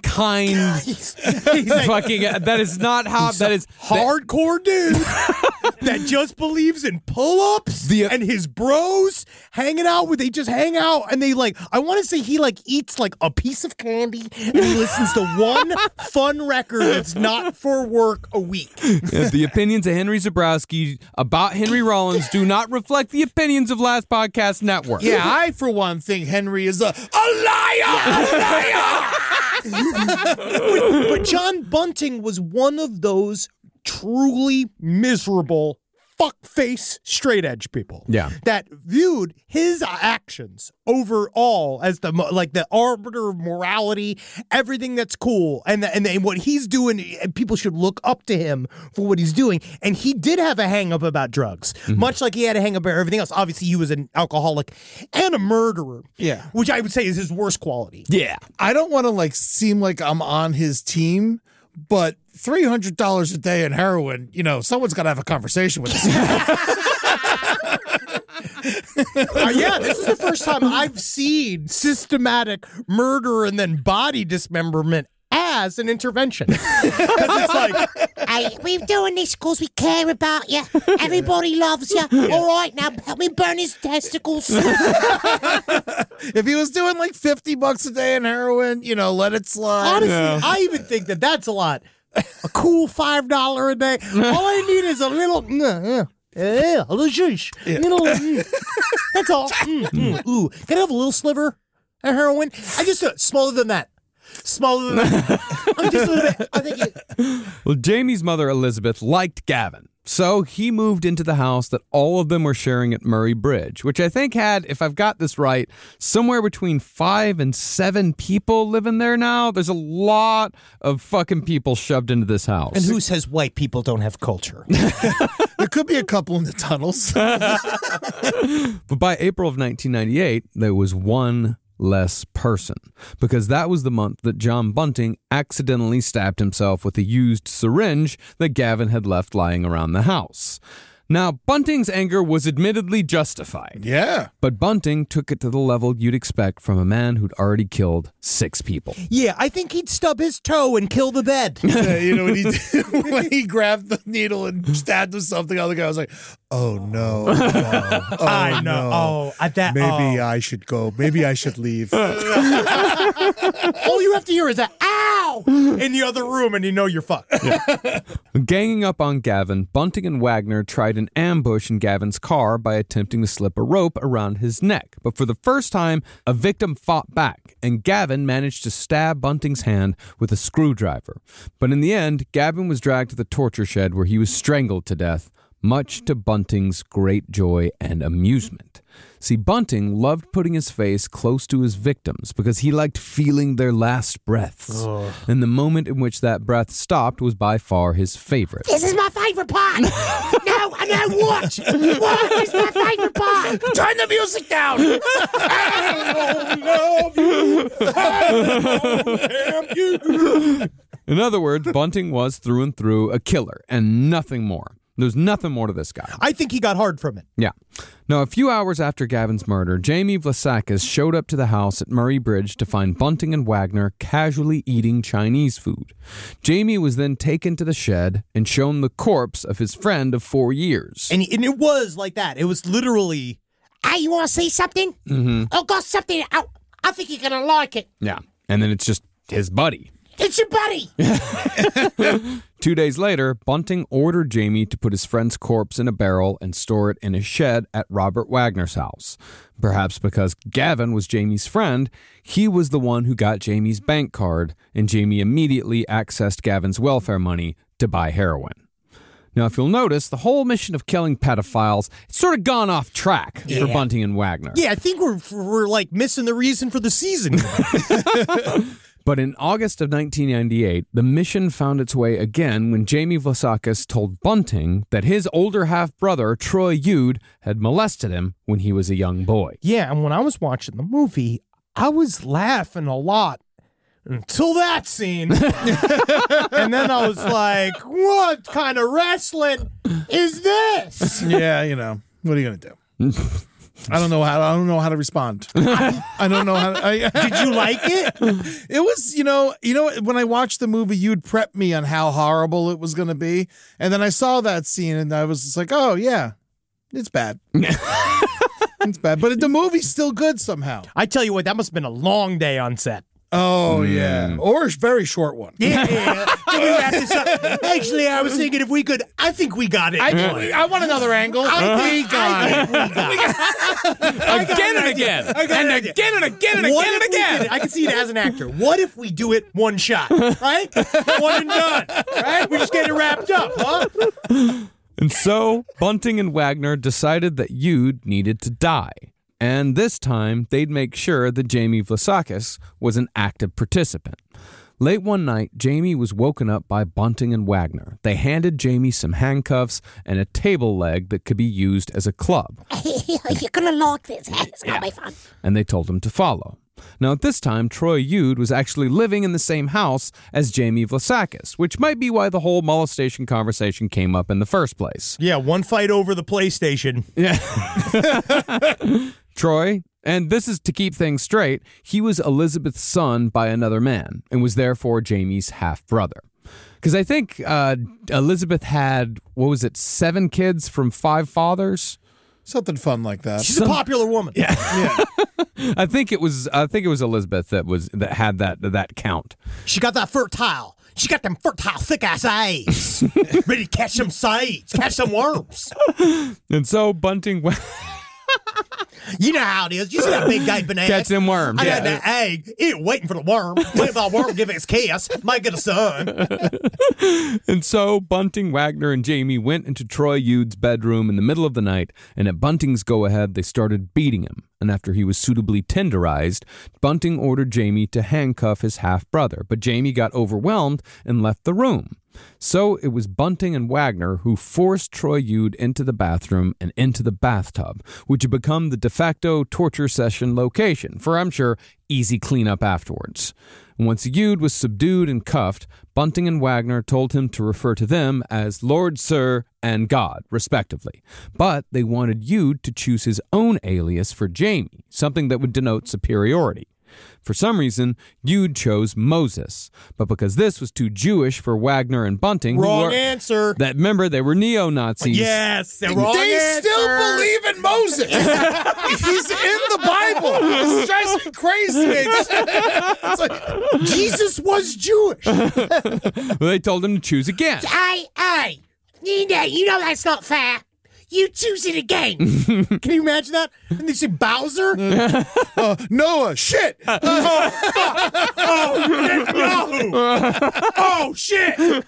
unkind He's, he's like, fucking. That is not how. That is hardcore dude that just believes in pull-ups The- and his bros hanging out with. They just hang out and they like. I want to say he like eats like a piece of candy and he listens to one fun record that's not for work a week. Yeah, the opinions of Henry Zabrowski about Henry Rollins do not reflect the opinions of Last Podcast Network. Yeah, I, for one, think Henry is a, a liar! but, but John Bunting was one of those truly miserable fuckface straight edge people. Yeah. That viewed his actions overall as the mo- like the arbiter of morality, everything that's cool, and the, and, the, and what he's doing, and people should look up to him for what he's doing. And he did have a hang up about drugs, Mm-hmm. much like he had a hang up about everything else. Obviously, he was an alcoholic and a murderer. Yeah. Which I would say is his worst quality. Yeah. I don't want to like seem like I'm on his team, but three hundred dollars a day in heroin, you know, someone's got to have a conversation with this. Uh, yeah, this is the first time I've seen systematic murder and then body dismemberment as an intervention. 'Cause it's like, Hey, we're doing this because we care about you. Everybody loves you. All right, now help me burn his testicles. If he was doing like fifty bucks a day in heroin, you know, let it slide. honestly, I even think that that's a lot. A cool five dollars a day. All I need is a little, uh, uh, yeah, a little zhoosh. Little, mm. That's all. Mm, mm. Ooh, can I have a little sliver of heroin? I just, uh, smaller than that. Smaller than that. I'm just a little bit. I think it, Well, Jamie's mother, Elizabeth, liked Gavin. So he moved into the house that all of them were sharing at Murray Bridge, which I think had, if I've got this right, somewhere between five and seven people living there now. There's a lot of fucking people shoved into this house. and who says white people don't have culture? There could be a couple in the tunnels. But by April of nineteen ninety-eight, there was one less person, because that was the month that John Bunting accidentally stabbed himself with a used syringe that Gavin had left lying around the house. Now, Bunting's anger was admittedly justified. Yeah. But Bunting took it to the level you'd expect from a man who'd already killed six people. Yeah, I think he'd stub his toe and kill the bed. Yeah, you know, when he, when he grabbed the needle and stabbed himself, the other guy was like, oh, no. no. Oh, I know. no. Oh, at that. Maybe oh. I should go. Maybe I should leave. All you have to hear is a ow in the other room, and you know you're fucked. Yeah. Ganging up on Gavin, Bunting and Wagner tried an ambush in Gavin's car by attempting to slip a rope around his neck. But for the first time, a victim fought back, and Gavin managed to stab Bunting's hand with a screwdriver. But in the end, Gavin was dragged to the torture shed where he was strangled to death, much to Bunting's great joy and amusement. See, Bunting loved putting his face close to his victims because he liked feeling their last breaths. Ugh. And the moment in which that breath stopped was by far his favorite. This is my favorite part. no, no, what? What is my favorite part? Turn the music down. I love you. I love you. In other words, Bunting was through and through a killer and nothing more. There's nothing more to this guy. I think he got hard from it. Yeah. Now, a few hours after Gavin's murder, Jamie Vlasakis showed up to the house at Murray Bridge to find Bunting and Wagner casually eating Chinese food. Jamie was then taken to the shed and shown the corpse of his friend of four years. And, and it was like that. It was literally... Hey, you want to see something? Mm-hmm. I got something. I, I think you're going to like it. Yeah. And then it's just his buddy. It's your buddy. Two days later, Bunting ordered Jamie to put his friend's corpse in a barrel and store it in a shed at Robert Wagner's house. Perhaps because Gavin was Jamie's friend, he was the one who got Jamie's bank card, and Jamie immediately accessed Gavin's welfare money to buy heroin. Now, if you'll notice, the whole mission of killing pedophiles, it's sort of gone off track yeah. for Bunting and Wagner. Yeah, I think we're, we're like missing the reason for the season. But in August of nineteen ninety-eight, the mission found its way again when Jamie Vlasakis told Bunting that his older half-brother, Troy Yude, had molested him when he was a young boy. Yeah, and when I was watching the movie, I was laughing a lot until that scene. And then I was like, what kind of wrestling is this? Yeah, you know, what are you going to do? I don't know how. I don't know how to respond. I don't know how. To, I, Did you like it? It was, you know, you know. When I watched the movie, you'd prep me on how horrible it was going to be, and then I saw that scene, and I was just like, "Oh yeah, it's bad. It's bad." But the movie's still good somehow. I tell you what, that must have been a long day on set. Oh, mm. yeah. Or a very short one. Yeah, yeah. Can we wrap this up? Actually, I was thinking if we could, I think we got it. I, I want another angle. I think, I think we got it. Again and again. And again and again and what again and again. Did, I can see it as an actor. What if we do it one shot, right? One and done, right? We just get it wrapped up, huh? And so, Bunting and Wagner decided that Yude needed to die. And this time, they'd make sure that Jamie Vlasakis was an active participant. Late one night, Jamie was woken up by Bunting and Wagner. They handed Jamie some handcuffs and a table leg that could be used as a club. You're going to like this. It's going to be fun. And they told him to follow. Now, at this time, Troy Yude was actually living in the same house as Jamie Vlasakis, which might be why the whole molestation conversation came up in the first place. Yeah, one fight over the PlayStation. Yeah. Troy, and this is to keep things straight, he was Elizabeth's son by another man and was therefore Jamie's half-brother. Because I think uh, Elizabeth had, what was it, seven kids from five fathers? Something fun like that. She's Some, a popular woman. Yeah. yeah. I think it was I think it was Elizabeth that was that had that that count. She got that fertile. She got them fertile, thick-ass eyes. Ready to catch some sides, catch some worms. And so Bunting went... You know how it is. You see that big guy banana? Catch them worms. I yeah. got that egg. It waiting for the worm. Waiting for the worm to give it its kiss. Might get a son. And so Bunting, Wagner, and Jamie went into Troy Yude's bedroom in the middle of the night, and at Bunting's go-ahead, they started beating him. And after he was suitably tenderized, Bunting ordered Jamie to handcuff his half-brother, but Jamie got overwhelmed and left the room. So it was Bunting and Wagner who forced Troy Yude into the bathroom and into the bathtub, which had become the de facto torture session location for, I'm sure, easy cleanup afterwards. Once Yude was subdued and cuffed, Bunting and Wagner told him to refer to them as Lord, Sir, and God, respectively. But they wanted Yude to choose his own alias for Jamie, something that would denote superiority. For some reason, Yude chose Moses, but because this was too Jewish for Wagner and Bunting, who Wrong were, answer. That remember they were neo-Nazis. Yes, the wrong They answer. still believe in Moses. He's in the Bible. This drives me crazy. It's, it's like, Jesus was Jewish. Well, they told him to choose again. Hey, hey, you know, you know that's not fair. You choose it again. Can you imagine that? And they say Bowser? uh, Noah, shit. Uh, oh, no. Oh, shit.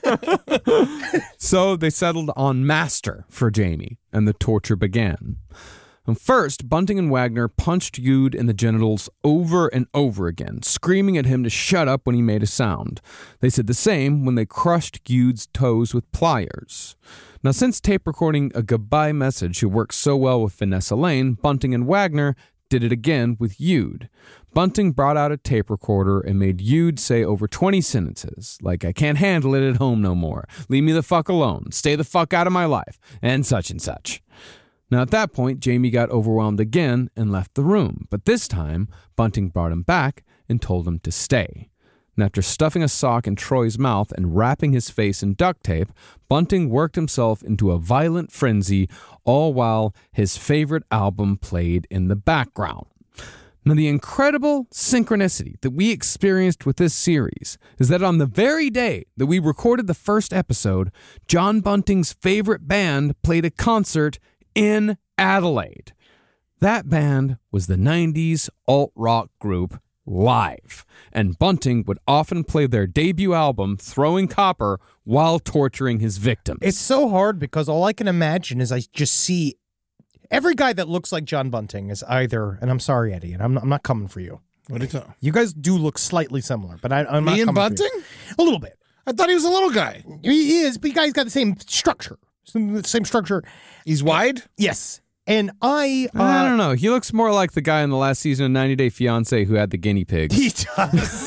So they settled on Master for Jamie, and the torture began. And first, Bunting and Wagner punched Yude in the genitals over and over again, screaming at him to shut up when he made a sound. They said the same when they crushed Yude's toes with pliers. Now, since tape recording a goodbye message who worked so well with Vanessa Lane, Bunting and Wagner did it again with Yude. Bunting brought out a tape recorder and made Yude say over twenty sentences, like, I can't handle it at home no more, leave me the fuck alone, stay the fuck out of my life, and such and such. Now, at that point, Jamie got overwhelmed again and left the room, but this time, Bunting brought him back and told him to stay. And after stuffing a sock in Troy's mouth and wrapping his face in duct tape, Bunting worked himself into a violent frenzy, all while his favorite album played in the background. Now, the incredible synchronicity that we experienced with this series is that on the very day that we recorded the first episode, John Bunting's favorite band played a concert in Adelaide. That band was the nineties alt-rock group Live, and Bunting would often play their debut album, Throwing Copper, while torturing his victims. It's so hard because all I can imagine is I just see every guy that looks like John Bunting is either, and I'm sorry, Eddie, and I'm not, I'm not coming for you. What are you talking? You guys do look slightly similar, but I, I'm not Me and coming for Bunting? you. A little bit. I thought he was a little guy. He is, but you guys got the same structure. Same same structure. He's wide? Yes. And I... Uh, I don't know. He looks more like the guy in the last season of ninety day fiancé who had the guinea pigs. He does.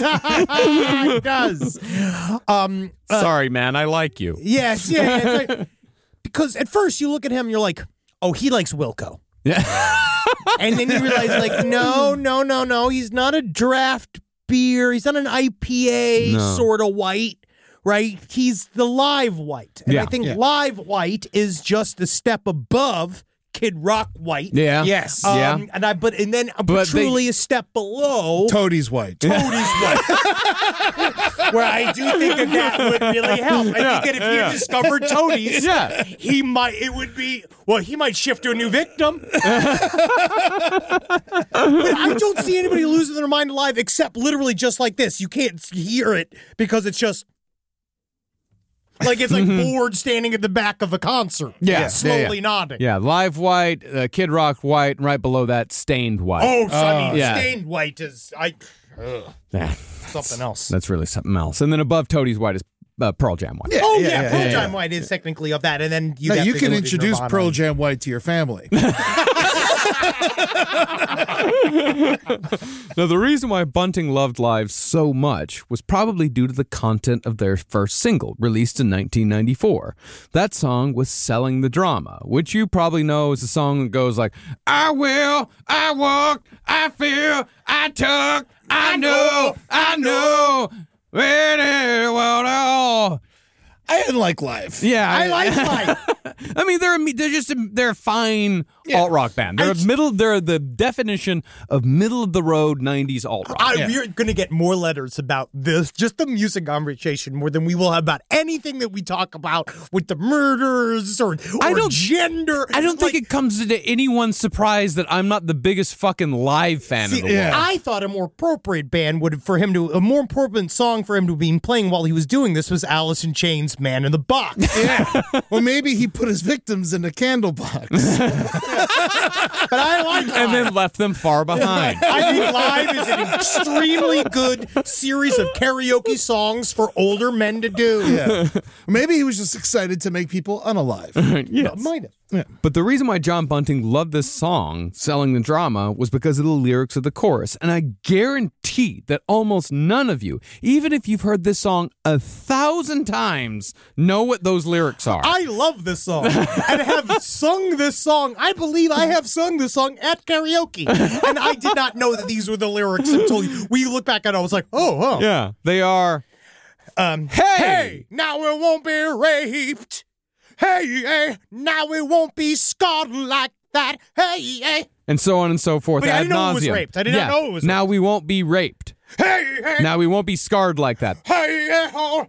He does. Um, uh, Sorry, man. I like you. Yes, yeah. yeah it's like, because at first you look at him, you're like, oh, he likes Wilco. Yeah. And then you realize, like, no, no, no, no. He's not a draft beer. He's not an I P A No. sort of white, right? He's the live white. And Yeah. I think Yeah. live white is just a step above Kid Rock white. Yeah. Yes. Um, Yeah. And I, but and then uh, But truly a step below Toadie's white. Toadie's white. Where I do think that that would really help. I Yeah, think that if yeah. he discovered Toadie's, Yeah. he might. It would be well. He might shift to a new victim. But I don't see anybody losing their mind alive except literally just like this. You can't hear it because it's just. Like it's like bored standing at the back of a concert. Yeah, yeah, Slowly yeah. nodding. Yeah, live white, uh, Kid Rock white, and right below that, stained white. Oh, so, I mean, yeah. stained white is I ugh, Yeah. something else. That's really something else. And then above Toadie's white is uh, Pearl Jam white. oh yeah, yeah, yeah, Pearl yeah, Jam yeah. White is technically of that, and then you, No, have you to can go to introduce Nirvana. Pearl Jam White to your family. Now, the reason why Bunting loved Live so much was probably due to the content of their first single, released in nineteen ninety-four. That song was Selling the Drama, which you probably know is a song that goes like, I will, I walk, I feel, I took, I know, I know, well, I didn't like Live. yeah, I like Live. I mean, they're a, they're just a, they're a fine alt rock band. They're a middle. They're the definition of middle of the road nineties alt rock. I, We're going to get more letters about this, just the music conversation, more than we will have about anything that we talk about with the murders or, or I don't- gender. I don't Like, think it comes to anyone's surprise that I'm not the biggest fucking Live fan See, of the world. I thought a more appropriate band would for him to a more appropriate song for him to be playing while he was doing this was Alice in Chains' "Man in the Box." Yeah. Well, maybe he put his victims in a candle box. But I like Live. And then left them far behind. I think Live is an extremely good series of karaoke songs for older men to do. Yeah. Maybe he was just excited to make people unalive. Yes. Might have. Yeah. But the reason why John Bunting loved this song, Selling the Drama, was because of the lyrics of the chorus. And I guarantee that almost none of you, even if you've heard this song a thousand times, know what those lyrics are. I love this song and have sung this song. I believe I have sung this song at karaoke. And I did not know that these were the lyrics until we look back at it. I was like, oh, oh. Yeah, they are. Um, hey! Hey, now it won't be raped. Hey, hey, now it won't be scarred like that. Hey, hey. And so on and so forth. But I ad didn't know it was nauseam. raped. I did yeah. not know it was Now raped. we won't be raped. Hey, hey. Now we won't be scarred like that. Hey, hey, oh,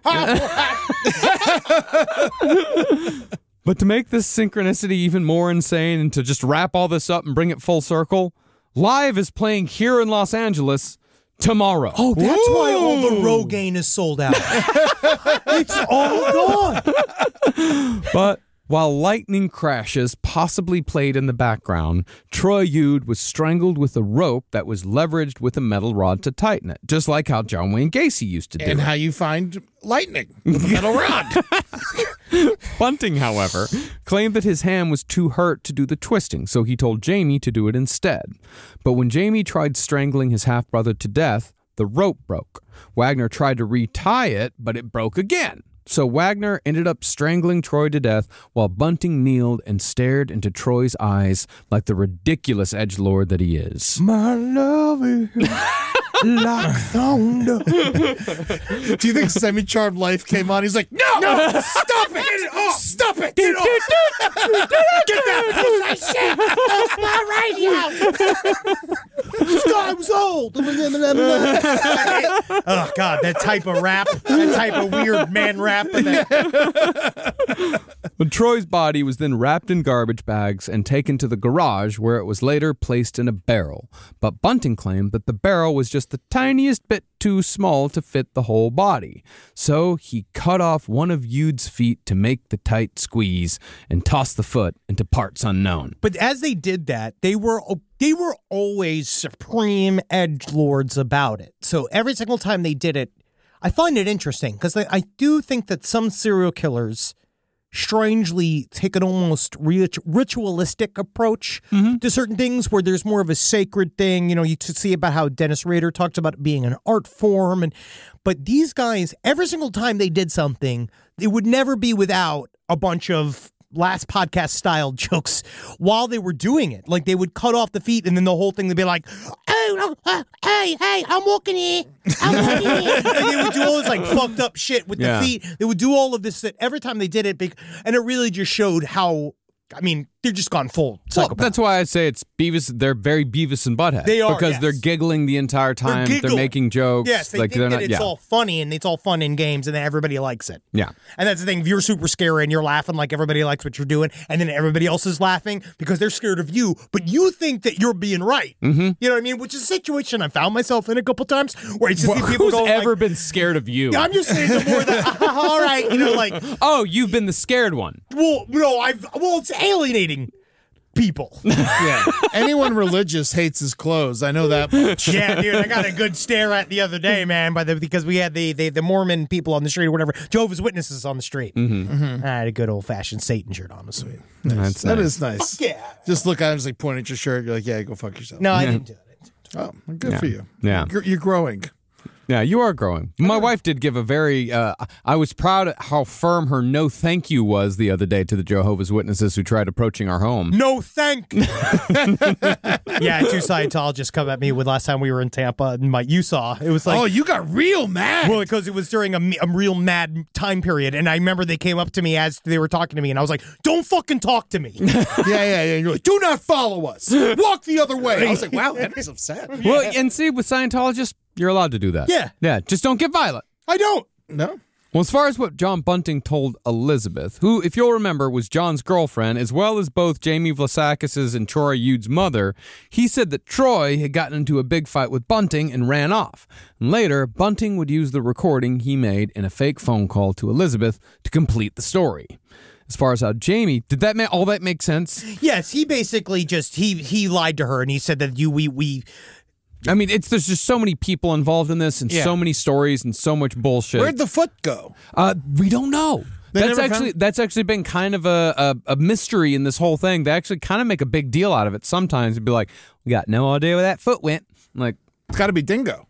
oh, oh. But to make this synchronicity even more insane and to just wrap all this up and bring it full circle, Live is playing here in Los Angeles tomorrow. Oh, that's Ooh. why all the Rogaine is sold out. It's all gone. But while lightning crashes possibly played in the background, Troy Yude was strangled with a rope that was leveraged with a metal rod to tighten it, just like how John Wayne Gacy used to do and it. how you find lightning with a metal rod. Bunting, however, claimed that his hand was too hurt to do the twisting, so he told Jamie to do it instead. But when Jamie tried strangling his half-brother to death, the rope broke. Wagner tried to retie it, but it broke again. So Wagner ended up strangling Troy to death while Bunting kneeled and stared into Troy's eyes like the ridiculous edgelord that he is. My love is like thunder. Do you think Semi-Charmed Life came on? He's like, no, no, stop it. Get it off. Stop it. Get it off. Get that pussy shit off my radio. Sky was old. Oh, God, that type of rap, that type of weird man rap. But Troy's body was then wrapped in garbage bags and taken to the garage where it was later placed in a barrel. But Bunting claimed that the barrel was just the tiniest bit too small to fit the whole body. So he cut off one of Yude's feet to make the tight squeeze and tossed the foot into parts unknown. But as they did that, they were they were always supreme edgelords about it. So every single time they did it, I find it interesting because I, I do think that some serial killers strangely take an almost rit- ritualistic approach mm-hmm. to certain things where there's more of a sacred thing. You know, you see about how Dennis Rader talked about it being an art form. and But these guys, every single time they did something, it would never be without a bunch of Last Podcast style jokes while they were doing it. Like they would cut off the feet and then the whole thing they'd be like, oh, uh, hey, hey, I'm walking here. I'm walking here. And they would do all this like fucked up shit with yeah. the feet. They would do all of this that every time they did it. And it really just showed how, I mean, they're just gone full psychopath. Well, that's why I say it's Beavis. They're very Beavis and Butthead. They are, because yes. they're giggling the entire time. They're, they're making jokes. Yes, they like think they're that not, it's yeah. all funny and it's all fun in games, and then everybody likes it. Yeah, and that's the thing. If you're super scary and you're laughing like everybody likes what you're doing, and then everybody else is laughing because they're scared of you, but you think that you're being right. Mm-hmm. You know what I mean? Which is a situation I found myself in a couple times where I just well, see people who's going ever like, been scared of you? Yeah, I'm just saying the more that all right, you know, like oh, you've been the scared one. Well, no, I've well, it's alienating people. Yeah. Anyone religious hates his clothes. I know that much. Yeah, dude, I got a good stare at the other day, man, by the because we had the, the, the Mormon people on the street or whatever, Jehovah's Witnesses on the street. Mm-hmm. Mm-hmm. I had a good old-fashioned Satan shirt on. Sweet. Nice. That's that nice. is nice. Fuck yeah. Just look at him, just like point at your shirt. You're like, yeah, go fuck yourself. No, yeah. I didn't do it. Oh, good yeah. for you. Yeah. You're, you're growing. Yeah, you are growing. My wife did give a very, uh, I was proud at how firm her no thank you was the other day to the Jehovah's Witnesses who tried approaching our home. No thank you. Yeah, two Scientologists come at me with last time we were in Tampa and my, you saw, it was like. Oh, you got real mad. Well, because it was during a, a real mad time period. And I remember they came up to me as they were talking to me and I was like, don't fucking talk to me. yeah, yeah, yeah. You're like, do not follow us. Walk the other way. I was like, wow, Henry's upset. Well, and see, with Scientologists, you're allowed to do that. Yeah. Yeah, just don't get violent. I don't. No. Well, as far as what John Bunting told Elizabeth, who, if you'll remember, was John's girlfriend, as well as both Jamie Vlasakis' and Troy Yude's mother, he said that Troy had gotten into a big fight with Bunting and ran off. And later, Bunting would use the recording he made in a fake phone call to Elizabeth to complete the story. As far as how Jamie, did that ma- all that make sense? Yes, he basically just, he he lied to her, and he said that you, we, we, I mean, it's there's just so many people involved in this and Yeah. so many stories and so much bullshit. Where'd the foot go? Uh, we don't know. They that's never actually found- that's actually been kind of a, a, a mystery in this whole thing. They actually kind of make a big deal out of it sometimes. It'd be like, we got no idea where that foot went. I'm like, It's got to be Dingo.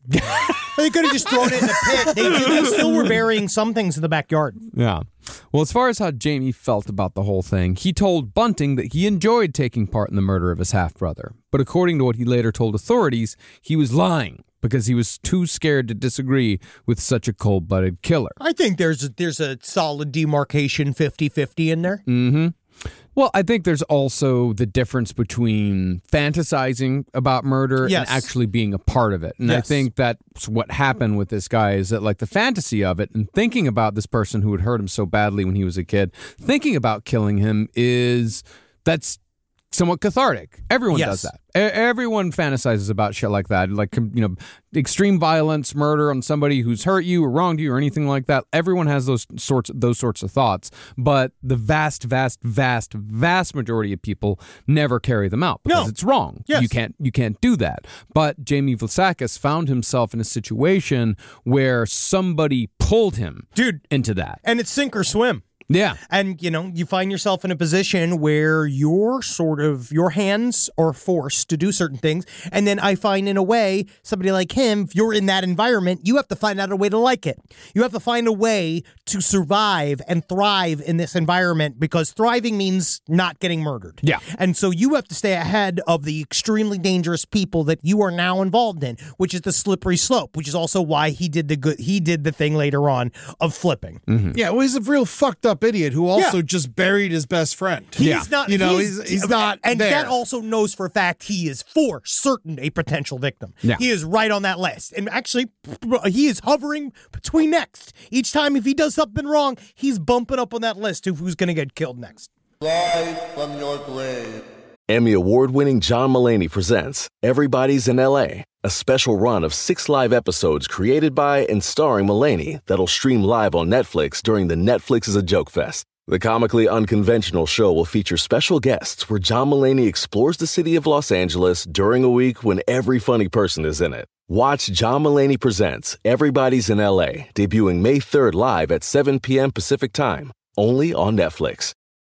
they could have just thrown it in the pit. They, they still were burying some things in the backyard. yeah. Well, as far as how Jamie felt about the whole thing, he told Bunting that he enjoyed taking part in the murder of his half-brother. But according to what he later told authorities, he was lying because he was too scared to disagree with such a cold-blooded killer. I think there's a, there's a solid demarcation fifty-fifty in there. Mm-hmm. Well, I think there's also the difference between fantasizing about murder Yes. and actually being a part of it. And I Yes. think that's what happened with this guy is that, like, the fantasy of it and thinking about this person who had hurt him so badly when he was a kid, thinking about killing him is that's somewhat cathartic. Everyone Yes. does that. E- everyone fantasizes about shit like that, like, you know, extreme violence, murder on somebody who's hurt you or wronged you or anything like that. Everyone has those sorts those sorts of thoughts, but the vast, vast, vast, vast majority of people never carry them out because No. it's wrong. Yes. You can't you can't do that. But Jamie Vlasakis found himself in a situation where somebody pulled him, Dude, into that. and it's sink or swim. Yeah. And, you know, you find yourself in a position where you're sort of, your hands are forced to do certain things. And then I find in a way, somebody like him, if you're in that environment, you have to find out a way to like it. You have to find a way to survive and thrive in this environment because thriving means not getting murdered. Yeah. And so you have to stay ahead of the extremely dangerous people that you are now involved in, which is the slippery slope, which is also why he did the good, he did the thing later on of flipping. Yeah, well, he's a real fucked up idiot who also Yeah. just buried his best friend. He's Yeah. not, You know, he's- he's not and there. that also knows for a fact he is for certain a potential victim. Yeah. He is right on that list. And actually, he is hovering between next. Each time if he does something wrong, he's bumping up on that list of who's going to get killed next. Rise from your grave. Emmy award-winning John Mulaney presents Everybody's in L A, a special run of six live episodes created by and starring Mulaney that'll stream live on Netflix during the Netflix is a Joke Fest. The comically unconventional show will feature special guests where John Mulaney explores the city of Los Angeles during a week when every funny person is in it. Watch John Mulaney Presents Everybody's in L A, debuting May third live at seven p.m. Pacific Time, only on Netflix.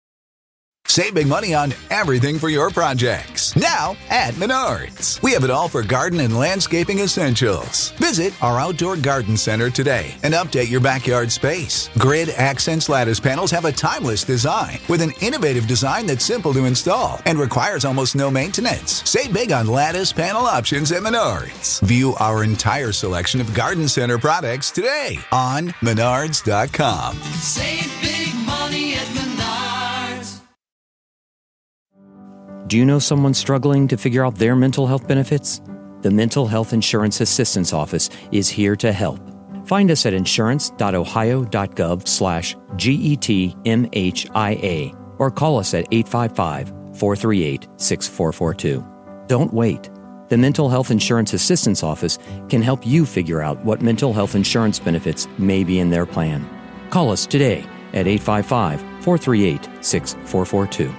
Save big money on everything for your projects. Now at Menards. We have it all for garden and landscaping essentials. Visit our outdoor garden center today and update your backyard space. Grid Accents lattice panels have a timeless design with an innovative design that's simple to install and requires almost no maintenance. Save big on lattice panel options at Menards. View our entire selection of garden center products today on menards dot com. Save big money at Menards. Do you know someone struggling to figure out their mental health benefits? The Mental Health Insurance Assistance Office is here to help. Find us at insurance dot ohio dot gov slash G E T M H I A or call us at eight five five, four three eight, six four four two. Don't wait. The Mental Health Insurance Assistance Office can help you figure out what mental health insurance benefits may be in their plan. Call us today at eight five five, four three eight, six four four two.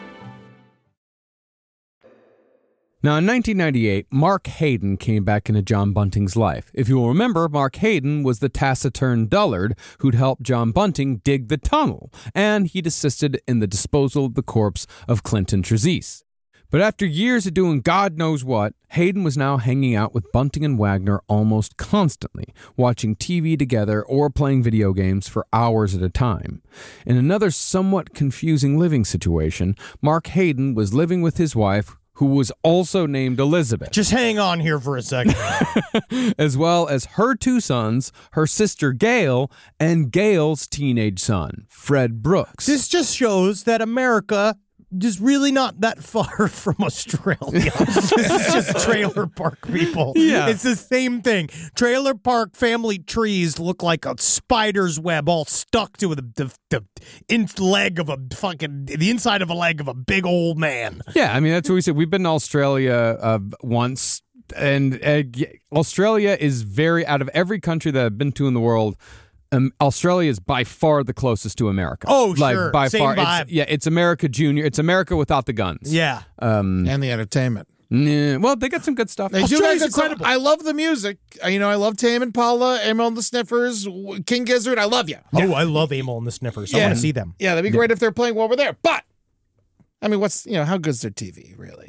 Now, in nineteen ninety-eight, Mark Hayden came back into John Bunting's life. If you will remember, Mark Hayden was the taciturn dullard who'd helped John Bunting dig the tunnel, and he'd assisted in the disposal of the corpse of Clinton Trezise. But after years of doing God knows what, Hayden was now hanging out with Bunting and Wagner almost constantly, watching T V together or playing video games for hours at a time. In another somewhat confusing living situation, Mark Hayden was living with his wife, who was also named Elizabeth. Just hang on here for a second. As well as her two sons, her sister Gail, and Gail's teenage son, Fred Brooks. This just shows that America just really not that far from Australia. This is just trailer park people. Yeah. It's the same thing. Trailer park family trees look like a spider's web all stuck to the, the, the in leg of a fucking, the inside of a leg of a big old man. Yeah, I mean, that's what we said. We've been to Australia uh, once, and uh, Australia is very, out of every country that I've been to in the world, Um, Australia is by far the closest to America. Oh, like, sure. By Same far. vibe. It's, yeah, it's America Junior. It's America without the guns. Yeah. Um, and the entertainment. Nah, well, they got some good stuff. They do have Australia's good stuff. incredible. I love the music. Uh, You know, I love Tame Impala, Emil and the Sniffers, W- King Gizzard. I love you. Oh, I love Emil and the Sniffers. I Yeah. want to see them. Yeah, that'd be great if they're playing while we're there. But, I mean, what's, you know, how good's their T V, really?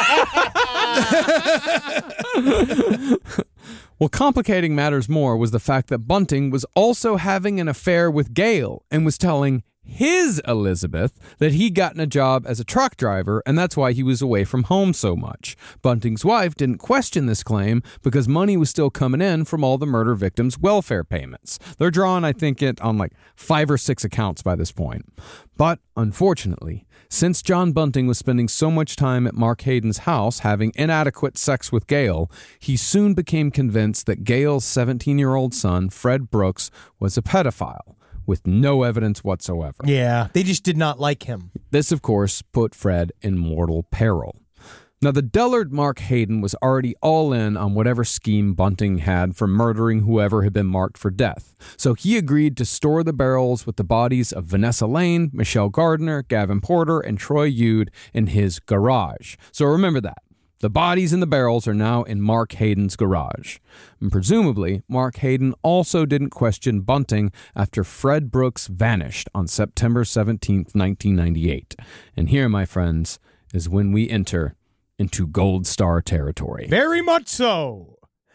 Well, complicating matters more was the fact that Bunting was also having an affair with Gail and was telling his Elizabeth that he'd gotten a job as a truck driver, and that's why he was away from home so much. Bunting's wife didn't question this claim because money was still coming in from all the murder victims' welfare payments. They're drawing, I think, it on like five or six accounts by this point. But unfortunately, since John Bunting was spending so much time at Mark Hayden's house having inadequate sex with Gail, he soon became convinced that Gail's seventeen-year-old son, Fred Brooks, was a pedophile, with no evidence whatsoever. Yeah, they just did not like him. This, of course, put Fred in mortal peril. Now, the dullard Mark Hayden was already all in on whatever scheme Bunting had for murdering whoever had been marked for death. So he agreed to store the barrels with the bodies of Vanessa Lane, Michelle Gardner, Gavin Porter, and Troy Yude in his garage. So remember that. The bodies in the barrels are now in Mark Hayden's garage. And presumably, Mark Hayden also didn't question Bunting after Fred Brooks vanished on September seventeenth, nineteen ninety-eight. And here, my friends, is when we enter into Gold Star territory. Very much so.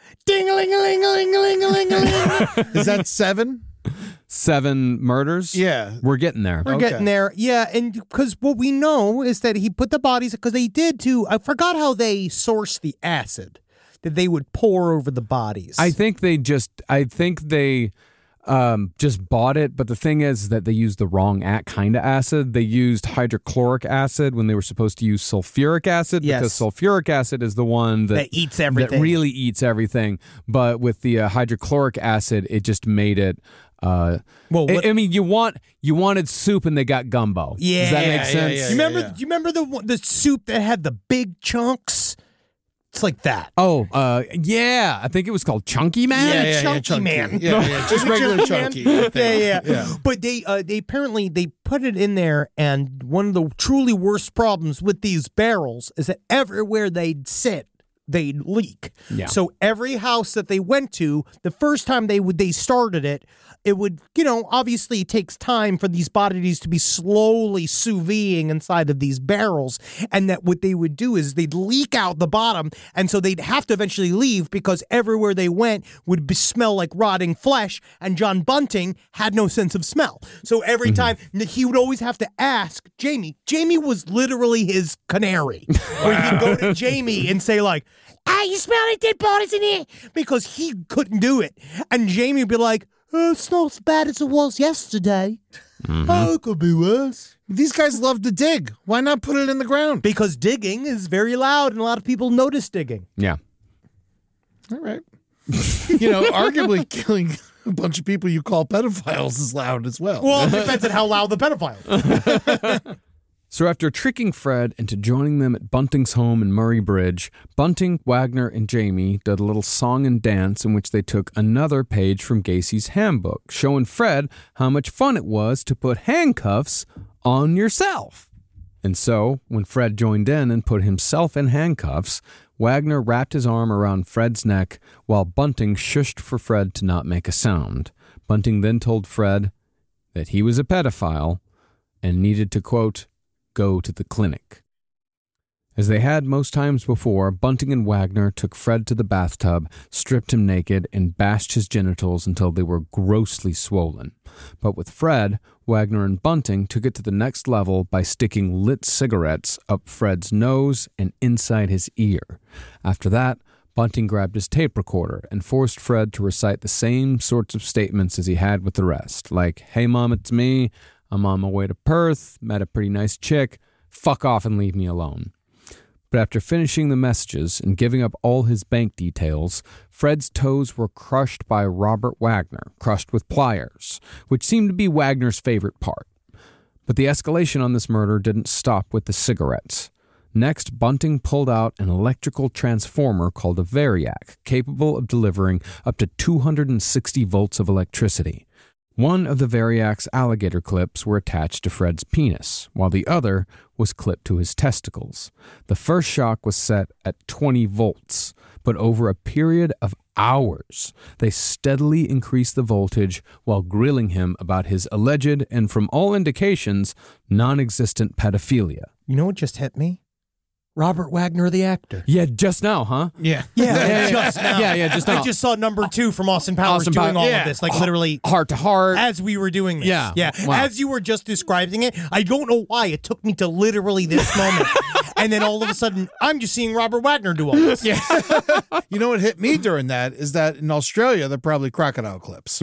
Ding-a-ling-a-ling-a-ling-a-ling-a-ling. Is that seven? Seven murders? Yeah. We're getting there. We're Okay. getting there. Yeah, and because what we know is that he put the bodies, because they did too. I forgot how they sourced the acid that they would pour over the bodies. I think they just, I think they um, just bought it. But the thing is that they used the wrong at kind of acid. They used hydrochloric acid when they were supposed to use sulfuric acid, Yes. because sulfuric acid is the one that, That eats everything. That really eats everything. But with the uh, hydrochloric acid, it just made it. Uh, Well, what- I, I mean, you want you wanted soup and they got gumbo. Yeah, Does that yeah, make yeah, sense? you remember? Do you remember the one- the soup that had the big chunks? It's like that. Oh, uh, yeah. I think it was called Chunky Man. Yeah, yeah, yeah, Chunky chunky. Man. Yeah, yeah, just regular chunky. I think. Yeah, yeah, Yeah. But they uh, they apparently they put it in there, and one of the truly worst problems with these barrels is that everywhere they'd sit, they'd leak. Yeah. So every house that they went to, the first time they would they started it, it would, you know, obviously it takes time for these bodies to be slowly sous videing inside of these barrels, and that what they would do is they'd leak out the bottom, and so they'd have to eventually leave because everywhere they went would be, smell like rotting flesh, and John Bunting had no sense of smell. So every time he would always have to ask Jamie. Jamie was literally his canary. Where he'd go to Jamie and say like, "Hey, you smell any dead bodies in here?" Because he couldn't do it. And Jamie would be like, "Oh, it's not as bad as it was yesterday. Oh, it could be worse." These guys love to dig. Why not put it in the ground? Because digging is very loud and a lot of people notice digging. Yeah. All right. You know, arguably killing a bunch of people you call pedophiles is loud as well. Well, it depends on how loud the pedophile is. So after tricking Fred into joining them at Bunting's home in Murray Bridge, Bunting, Wagner, and Jamie did a little song and dance in which they took another page from Gacy's handbook, showing Fred how much fun it was to put handcuffs on yourself. And so, when Fred joined in and put himself in handcuffs, Wagner wrapped his arm around Fred's neck while Bunting shushed for Fred to not make a sound. Bunting then told Fred that he was a pedophile and needed to, quote, go to the clinic. As they had most times before, Bunting and Wagner took Fred to the bathtub, stripped him naked, and bashed his genitals until they were grossly swollen. But with Fred, Wagner and Bunting took it to the next level by sticking lit cigarettes up Fred's nose and inside his ear. After that, Bunting grabbed his tape recorder and forced Fred to recite the same sorts of statements as he had with the rest, like, "Hey, Mom, it's me. I'm on my way to Perth, met a pretty nice chick, fuck off and leave me alone. But after finishing the messages and giving up all his bank details, Fred's toes were crushed by Robert Wagner, crushed with pliers, which seemed to be Wagner's favorite part. But the escalation on this murder didn't stop with the cigarettes. Next, Bunting pulled out an electrical transformer called a Variac, capable of delivering up to two hundred sixty volts of electricity. One of the Variac's alligator clips were attached to Fred's penis, while the other was clipped to his testicles. The first shock was set at twenty volts, but over a period of hours, they steadily increased the voltage while grilling him about his alleged and, from all indications, non-existent pedophilia. You know what just hit me? Robert Wagner, the actor. Yeah, just now, huh? Yeah. Yeah, yeah, yeah, just yeah. now. Yeah, yeah, just now. I just saw number two from Austin Powers Austin doing Pow- all yeah. of this, like literally heart to heart. as we were doing this. Yeah. Yeah. Wow. As you were just describing it, I don't know why it took me to literally this moment. And then all of a sudden, I'm just seeing Robert Wagner do all this. Yeah. You know what hit me during that is that in Australia, they're probably crocodile clips.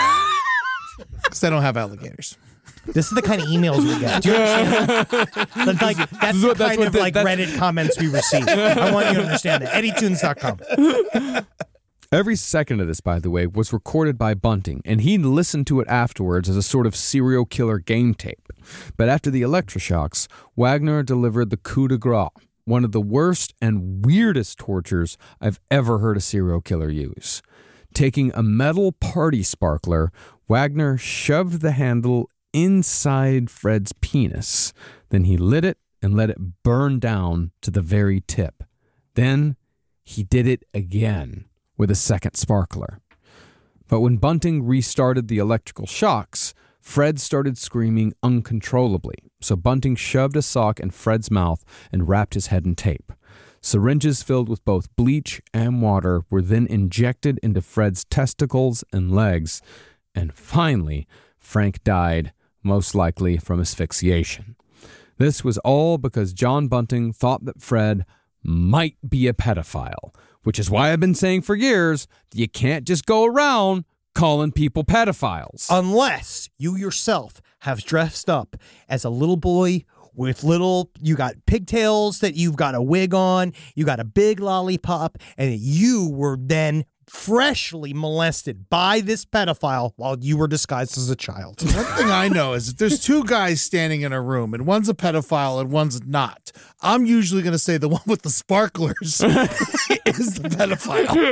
Because they don't have alligators. This is the kind of emails we get. Do you understand? That's like, that's the That's kind what of the- like that's- Reddit comments we receive. I want you to understand that. Eddie Tunes dot com. Every second of this, by the way, was recorded by Bunting, and he listened to it afterwards as a sort of serial killer game tape. But after the electroshocks, Wagner delivered the coup de grace, one of the worst and weirdest tortures I've ever heard a serial killer use. Taking a metal party sparkler, Wagner shoved the handle inside Fred's penis. Then he lit it and let it burn down to the very tip. Then he did it again with a second sparkler. But when Bunting restarted the electrical shocks, Fred started screaming uncontrollably, so Bunting shoved a sock in Fred's mouth and wrapped his head in tape. Syringes filled with both bleach and water were then injected into Fred's testicles and legs, and finally, Frank died, most likely from asphyxiation. This was all because John Bunting thought that Fred might be a pedophile, which is why I've been saying for years that you can't just go around calling people pedophiles. Unless you yourself have dressed up as a little boy with little, you got pigtails that you've got a wig on, you got a big lollipop, and you were then freshly molested by this pedophile while you were disguised as a child. One thing I know is if there's two guys standing in a room and one's a pedophile and one's not, I'm usually going to say the one with the sparklers is the pedophile.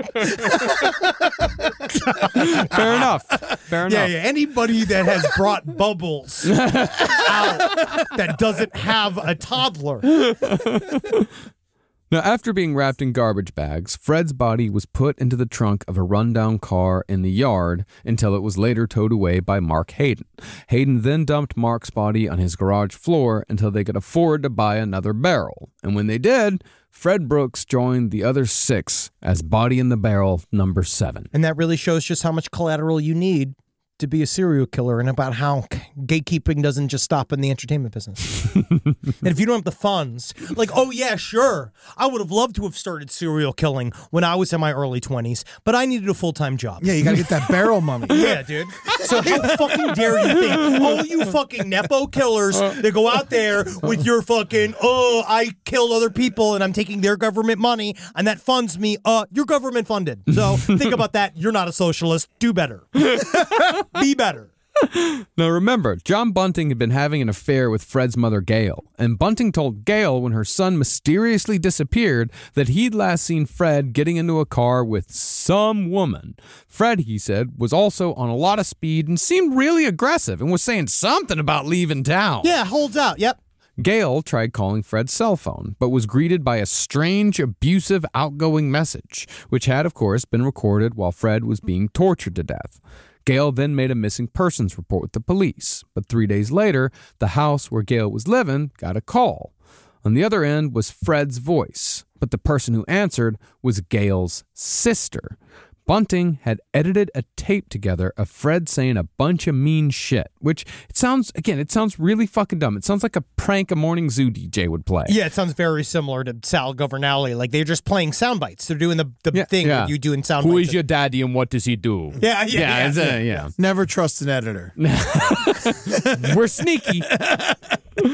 Fair enough. Fair enough. Yeah, yeah. Anybody that has brought bubbles out that doesn't have a toddler. Now, after being wrapped in garbage bags, Fred's body was put into the trunk of a rundown car in the yard until it was later towed away by Mark Hayden. Hayden then dumped Mark's body on his garage floor until they could afford to buy another barrel. And when they did, Fred Brooks joined the other six as body in the barrel number seven. And that really shows just how much collateral you need to be a serial killer and about how gatekeeping doesn't just stop in the entertainment business. And if you don't have the funds, like, oh yeah, sure, I would have loved to have started serial killing when I was in my early twenties, but I needed a full-time job. Yeah, you got to get that barrel mummy. Yeah, dude. So how fucking dare you think, all you fucking Nepo killers that go out there with your fucking, oh, I killed other people and I'm taking their government money and that funds me, uh, you're government funded. So think about that. You're not a socialist. Do better. Be better. Now remember, John Bunting had been having an affair with Fred's mother, Gail, and Bunting told Gail when her son mysteriously disappeared that he'd last seen Fred getting into a car with some woman. Fred, he said, was also on a lot of speed and seemed really aggressive and was saying something about leaving town. Yeah, holds out. Yep. Gail tried calling Fred's cell phone, but was greeted by a strange, abusive, outgoing message, which had, of course, been recorded while Fred was being tortured to death. Gail then made a missing persons report with the police, but three days later, the house where Gail was living got a call. On the other end was Fred's voice, but the person who answered was Gail's sister. Bunting had edited a tape together of Fred saying a bunch of mean shit, which it sounds, again, it sounds really fucking dumb. It sounds like a prank a Morning Zoo D J would play. Yeah, it sounds very similar to Sal Governale. Like, they're just playing sound bites. They're doing the, the Yeah, thing yeah. that you do in sound Who bites. is your daddy and what does he do? Yeah, yeah, yeah. it's, uh, yeah. yeah. Never trust an editor. We're sneaky.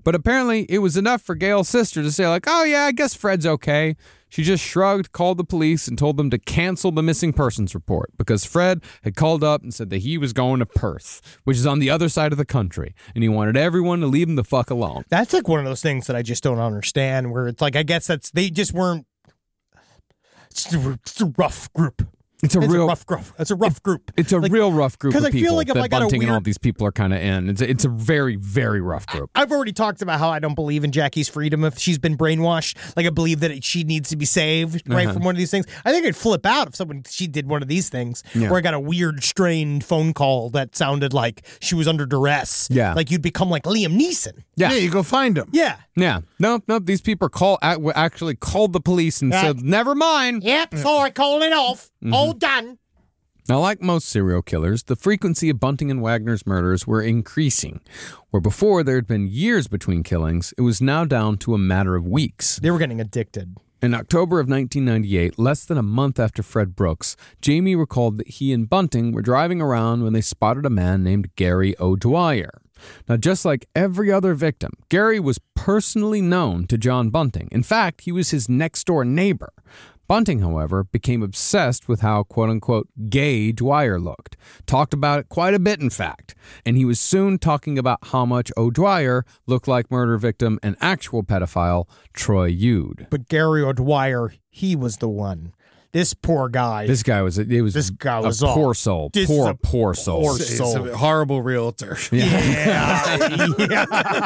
But apparently it was enough for Gail's sister to say like, oh yeah, I guess Fred's okay. She just shrugged, called the police, and told them to cancel the missing persons report because Fred had called up and said that he was going to Perth, which is on the other side of the country, and he wanted everyone to leave him the fuck alone. That's like one of those things that I just don't understand, where it's like, I guess that's, they just weren't, it's a, it's a rough group. It's a it's real a rough group. It's a rough group. It's a like, real rough group of I people feel like if that I got a Bunting weird, and all these people are kind of in. It's a, it's a very, very rough group. I've already talked about how I don't believe in Jackie's freedom if she's been brainwashed. Like, I believe that she needs to be saved, right, Uh-huh. from one of these things. I think I'd flip out if someone, she did one of these things Yeah. where I got a weird, strained phone call that sounded like she was under duress. Yeah. Like, you'd become like Liam Neeson. Yeah. Yeah, you go find him. Yeah. Yeah. No, no, these people call actually called the police and Yeah. said, never mind. Yep, sorry, calling it off. Mhm. All done. Now, like most serial killers, the frequency of Bunting and Wagner's murders were increasing. Where before there had been years between killings, it was now down to a matter of weeks. They were getting addicted. In October of nineteen ninety-eight, less than a month after Fred Brooks, Jamie recalled that he and Bunting were driving around when they spotted a man named Gary O'Dwyer. Now, just like every other victim, Gary was personally known to John Bunting. In fact, he was his next-door neighbor. Bunting, however, became obsessed with how, quote-unquote, gay Dwyer looked. Talked about it quite a bit, in fact. And he was soon talking about how much O'Dwyer looked like murder victim and actual pedophile Troy Yude. But Gary O'Dwyer, he was the one. This poor guy. This guy was, it was this guy was a all, poor soul. This Poor, is a poor soul. Poor He's soul. a horrible realtor. Yeah. yeah.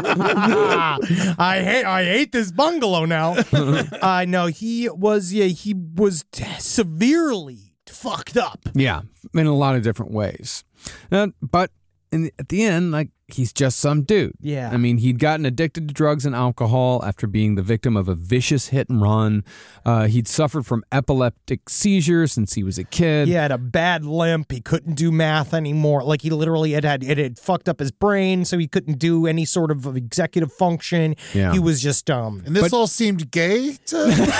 I hate I hate this bungalow now. I uh, know he was yeah, he was t- severely fucked up. Yeah, in a lot of different ways. Uh, but in the, at the end, like, he's just some dude. Yeah. I mean, he'd gotten addicted to drugs and alcohol after being the victim of a vicious hit and run. Uh, he'd suffered from epileptic seizures since he was a kid. He had a bad limp. He couldn't do math anymore. Like, he literally had had it had fucked up his brain, so he couldn't do any sort of executive function. Yeah. He was just um. And this but- all seemed gay to.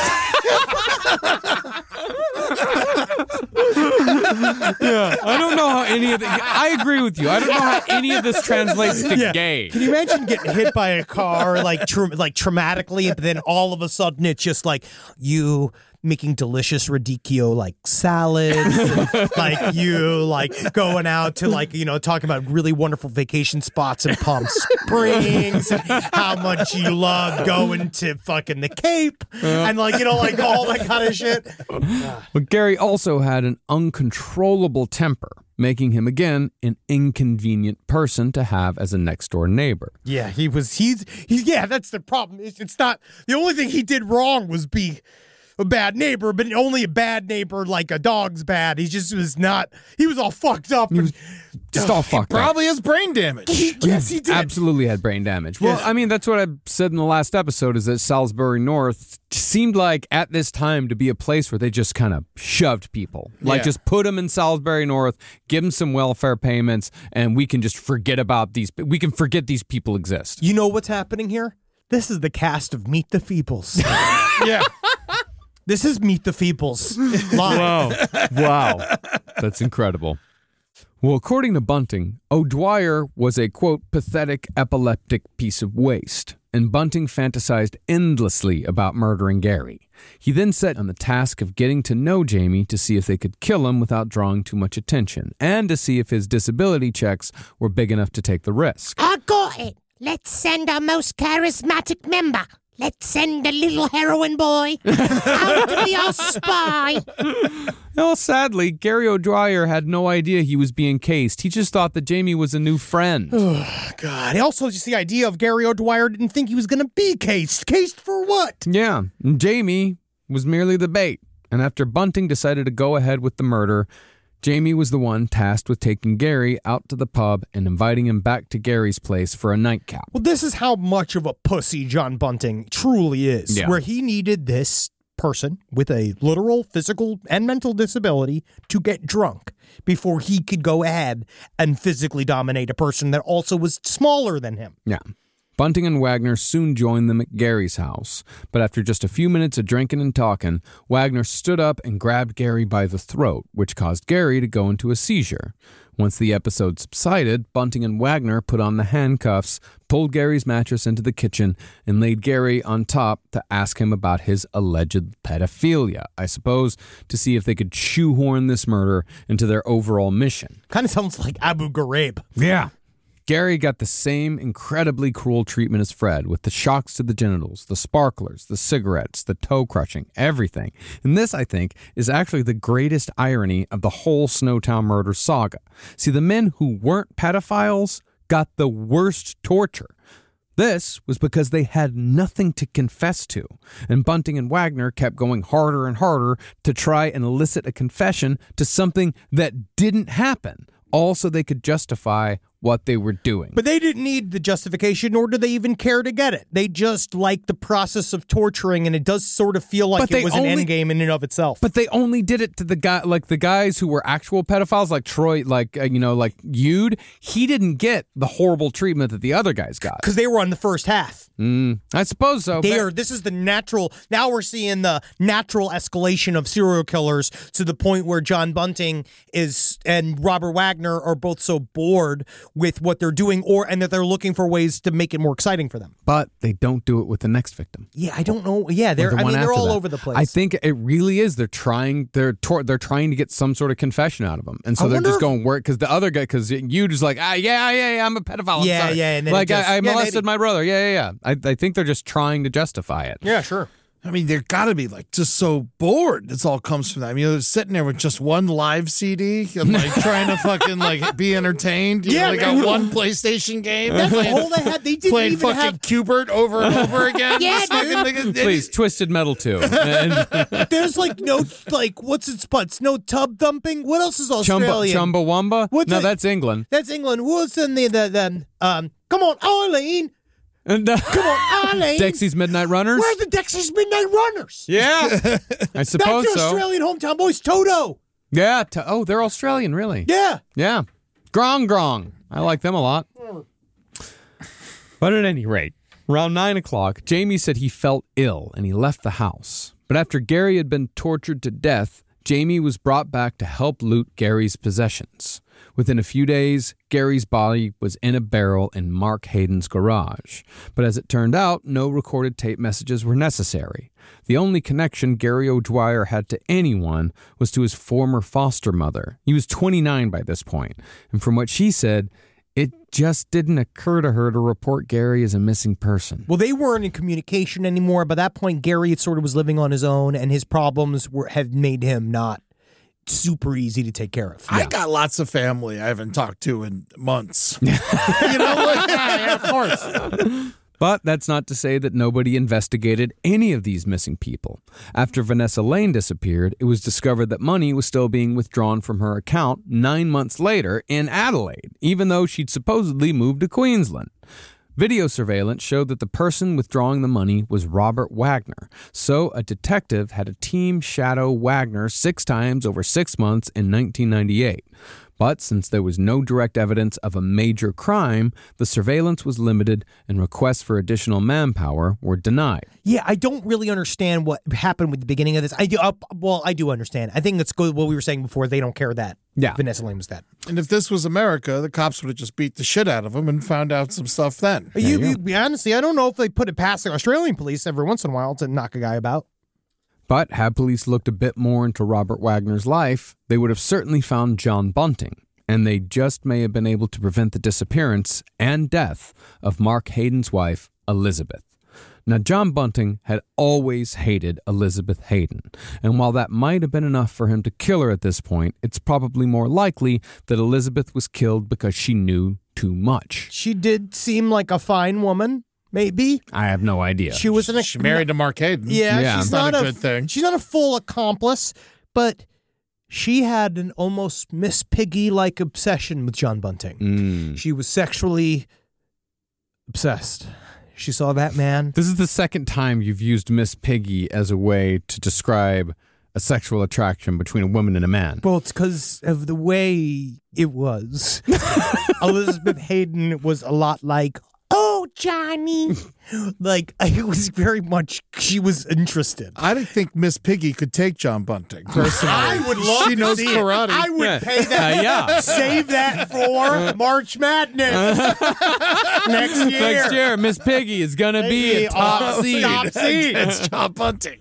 Yeah, I don't know how any of the. I agree with you. I don't know how any of this translates to Yeah. gay. Can you imagine getting hit by a car like tra- like traumatically, and then all of a sudden it's just like you making delicious radicchio like salads, and, like you like going out to like you know talking about really wonderful vacation spots in Palm Springs, and how much you love going to fucking the Cape, and like you know like all that kind of shit. But Gary also had an uncontrollable temper, making him, again, an inconvenient person to have as a next-door neighbor. Yeah, he was. He's. He's. Yeah, that's the problem. It's, it's not the only thing he did wrong was be a bad neighbor, but only a bad neighbor like a dog's bad. He just was not. He was all fucked up. He was just all fucked up. Probably has brain damage. Yes, he did. Absolutely had brain damage. Well, Yes. I mean, that's what I said in the last episode, is that Salisbury North seemed like at this time to be a place where they just kind of shoved people. Like, Yeah. just put them in Salisbury North, give them some welfare payments, and we can just forget about these. We can forget these people exist. You know what's happening here? This is the cast of Meet the Feebles. Yeah. This is Meet the Feebles live. Wow. Wow. That's incredible. Well, according to Bunting, O'Dwyer was a, quote, pathetic epileptic piece of waste, and Bunting fantasized endlessly about murdering Gary. He then set on the task of getting to know Jamie to see if they could kill him without drawing too much attention, and to see if his disability checks were big enough to take the risk. I got it. Let's send our most charismatic member. Let's send the little heroin boy out to be our spy. Well, sadly, Gary O'Dwyer had no idea he was being cased. He just thought that Jamie was a new friend. God. Also, just the idea of Gary O'Dwyer didn't think he was going to be cased. Cased for what? Yeah, and Jamie was merely the bait. And after Bunting decided to go ahead with the murder, Jamie was the one tasked with taking Gary out to the pub and inviting him back to Gary's place for a nightcap. Well, this is how much of a pussy John Bunting truly is, Yeah. where he needed this person with a literal physical and mental disability to get drunk before he could go ahead and physically dominate a person that also was smaller than him. Yeah. Bunting and Wagner soon joined them at Gary's house, but after just a few minutes of drinking and talking, Wagner stood up and grabbed Gary by the throat, which caused Gary to go into a seizure. Once the episode subsided, Bunting and Wagner put on the handcuffs, pulled Gary's mattress into the kitchen, and laid Gary on top to ask him about his alleged pedophilia. I suppose to see if they could shoehorn this murder into their overall mission. Kind of sounds like Abu Ghraib. Yeah. Gary got the same incredibly cruel treatment as Fred, with the shocks to the genitals, the sparklers, the cigarettes, the toe crushing, everything. And this, I think, is actually the greatest irony of the whole Snowtown murder saga. See, the men who weren't pedophiles got the worst torture. This was because they had nothing to confess to, and Bunting and Wagner kept going harder and harder to try and elicit a confession to something that didn't happen, all so they could justify what they were doing. But they didn't need the justification, nor did they even care to get it. They just liked the process of torturing, and it does sort of feel like But it they was only- an endgame in and of itself. But they only did it to the guy, like the guys who were actual pedophiles, like Troy, like, uh, you know, like Yude. He didn't get the horrible treatment that the other guys got. Because they were on the first half. Mm, I suppose so. They but- are. This is the natural. Now we're seeing the natural escalation of serial killers to the point where John Bunting is and Robert Wagner are both so bored with what they're doing, or and that they're looking for ways to make it more exciting for them. But they don't do it with the next victim. Yeah, I don't know. Yeah, they're. Or the I one mean, they're after all that. over the place. I think it really is. They're trying. They're tor- they're trying to get some sort of confession out of him, and so I they're wonder just if- going work because the other guy, because you just like, ah, yeah, yeah, yeah, I'm a pedophile. I'm Yeah, sorry. yeah, and then like it just- I, I yeah, molested maybe. my brother. Yeah, yeah, yeah. I, I think they're just trying to justify it. Yeah, sure. I mean, they're got to be like just so bored. This all comes from that. I mean, they're sitting there with just one live C D and like trying to fucking like be entertained. You Yeah, know, they man. got one PlayStation game. That's playing, all they had. They didn't playing even fucking have. Cubert over and over again. Yeah, This fucking nigga- Please, Twisted Metal two. And There's like no like what's its butts? No tub thumping. What else is Chumba, Australian? Chumbawamba? What's No, it- that's England. That's England. What's in the the, the um? Come on, Arlene. And uh, Come on, Arlene. Dexy's Midnight Runners? Where's the Dexys Midnight Runners? Yeah, I suppose That's your so. Australian hometown boys, Toto. Yeah. To, oh, they're Australian, really? Yeah. Yeah. Grong Grong. I like them a lot. But at any rate, around nine o'clock, Jamie said he felt ill and he left the house. But after Gary had been tortured to death, Jamie was brought back to help loot Gary's possessions. Within a few days, Gary's body was in a barrel in Mark Hayden's garage. But as it turned out, no recorded tape messages were necessary. The only connection Gary O'Dwyer had to anyone was to his former foster mother. He was twenty-nine by this point, and from what she said, it just didn't occur to her to report Gary as a missing person. Well, they weren't in communication anymore. By that point, Gary sort of was living on his own, and his problems were had made him not super easy to take care of. I got lots of family I haven't talked to in months. you know, like, yeah, of course. But that's not to say that nobody investigated any of these missing people. After Vanessa Lane disappeared, it was discovered that money was still being withdrawn from her account nine months later in Adelaide, even though she'd supposedly moved to Queensland. Video surveillance showed that the person withdrawing the money was Robert Wagner, so a detective had a team shadow Wagner six times over six months in nineteen ninety-eight. But since there was no direct evidence of a major crime, the surveillance was limited and requests for additional manpower were denied. Yeah, I don't really understand what happened with the beginning of this. I do. Uh, well, I do understand. I think that's good. What we were saying before, they don't care that Yeah. Vanessa Lane was dead. And if this was America, the cops would have just beat the shit out of him and found out some stuff then. You, you, you honestly, I don't know if they put it past the Australian police every once in a while to knock a guy about. But had police looked a bit more into Robert Wagner's life, they would have certainly found John Bunting, and they just may have been able to prevent the disappearance and death of Mark Hayden's wife, Elizabeth. Now, John Bunting had always hated Elizabeth Hayden, and while that might have been enough for him to kill her at this point, it's probably more likely that Elizabeth was killed because she knew too much. She did seem like a fine woman, maybe. I have no idea. She was an She married to Mark Hayden. Yeah, Yeah. she's It's not not a good thing. She's not a full accomplice, but she had an almost Miss Piggy-like obsession with John Bunting. Mm. She was sexually obsessed. She saw that man. This is the second time you've used Miss Piggy as a way to describe a sexual attraction between a woman and a man. Well, it's because of the way it was. Elizabeth Hayden was a lot like, oh, Oh, Johnny. Like, it was very much, she was interested. I didn't think Miss Piggy could take John Bunting, personally. I would love She to knows see karate. it. I would Yeah. pay that. Uh, yeah. Save that for March Madness next year. Next year, Miss Piggy is going to be a top Oh, seed. top seed. It's John Bunting.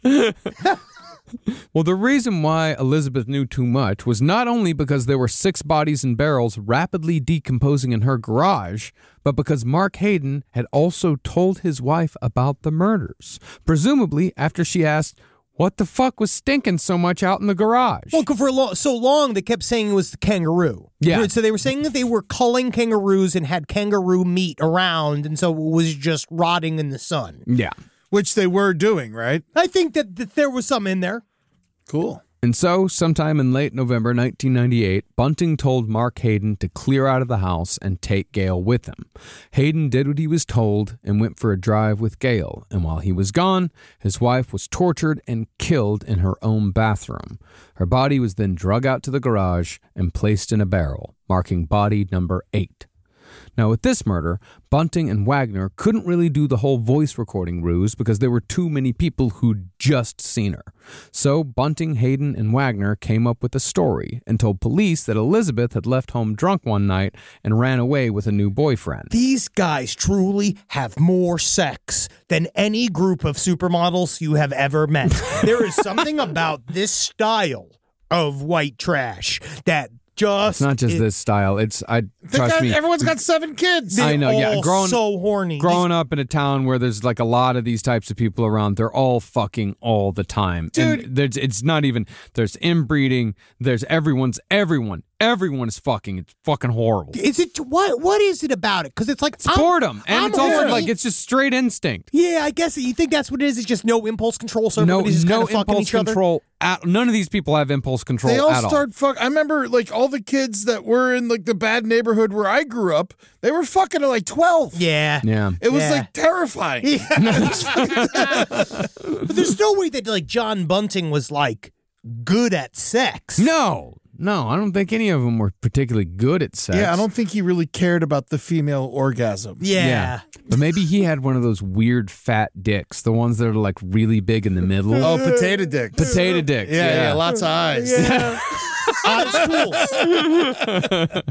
Well, the reason why Elizabeth knew too much was not only because there were six bodies in barrels rapidly decomposing in her garage, but because Mark Hayden had also told his wife about the murders, presumably after she asked, what the fuck was stinking so much out in the garage? Well, for lo- so long, they kept saying it was the kangaroo. Yeah. So they were saying that they were culling kangaroos and had kangaroo meat around, and so it was just rotting in the sun. Yeah. Which they were doing, right? I think that, that there was some in there. Cool. And so, sometime in late November nineteen ninety-eight, Bunting told Mark Hayden to clear out of the house and take Gail with him. Hayden did what he was told and went for a drive with Gail, and while he was gone, his wife was tortured and killed in her own bathroom. Her body was then drug out to the garage and placed in a barrel, marking body number eight. Now, with this murder, Bunting and Wagner couldn't really do the whole voice recording ruse because there were too many people who'd just seen her. So Bunting, Hayden, and Wagner came up with a story and told police that Elizabeth had left home drunk one night and ran away with a new boyfriend. These guys truly have more sex than any group of supermodels you have ever met. There is something about this style of white trash that just It's not just it, this style. It's I They trust got- me. Everyone's got seven kids. I know, yeah. all Growing, so horny. growing up in a town where there's like a lot of these types of people around, they're all fucking all the time. Dude. And there's, it's not even, there's inbreeding, there's everyone's, everyone, everyone is fucking. It's fucking horrible. Is it what? What is it about it? Because it's like It's boredom. And I'm it's also horny. like, it's just straight instinct. Yeah, I guess you think that's what it is. It's just no impulse control. So No, everybody's just no kind of fucking impulse each other. control. At, none of these people have impulse control They all at start fuck. I remember like all the kids that were in like the bad neighborhood where I grew up. They were fucking at like twelve. Yeah, Yeah. It was Yeah. like terrifying. but there's no way that like John Bunting was like good at sex. No, no, I don't think any of them were particularly good at sex. Yeah, I don't think he really cared about the female orgasm. Yeah. But maybe he had one of those weird fat dicks, the ones that are like really big in the middle. Oh, potato dicks. Potato dicks. Yeah, Yeah, yeah, lots of eyes. Yeah. Honest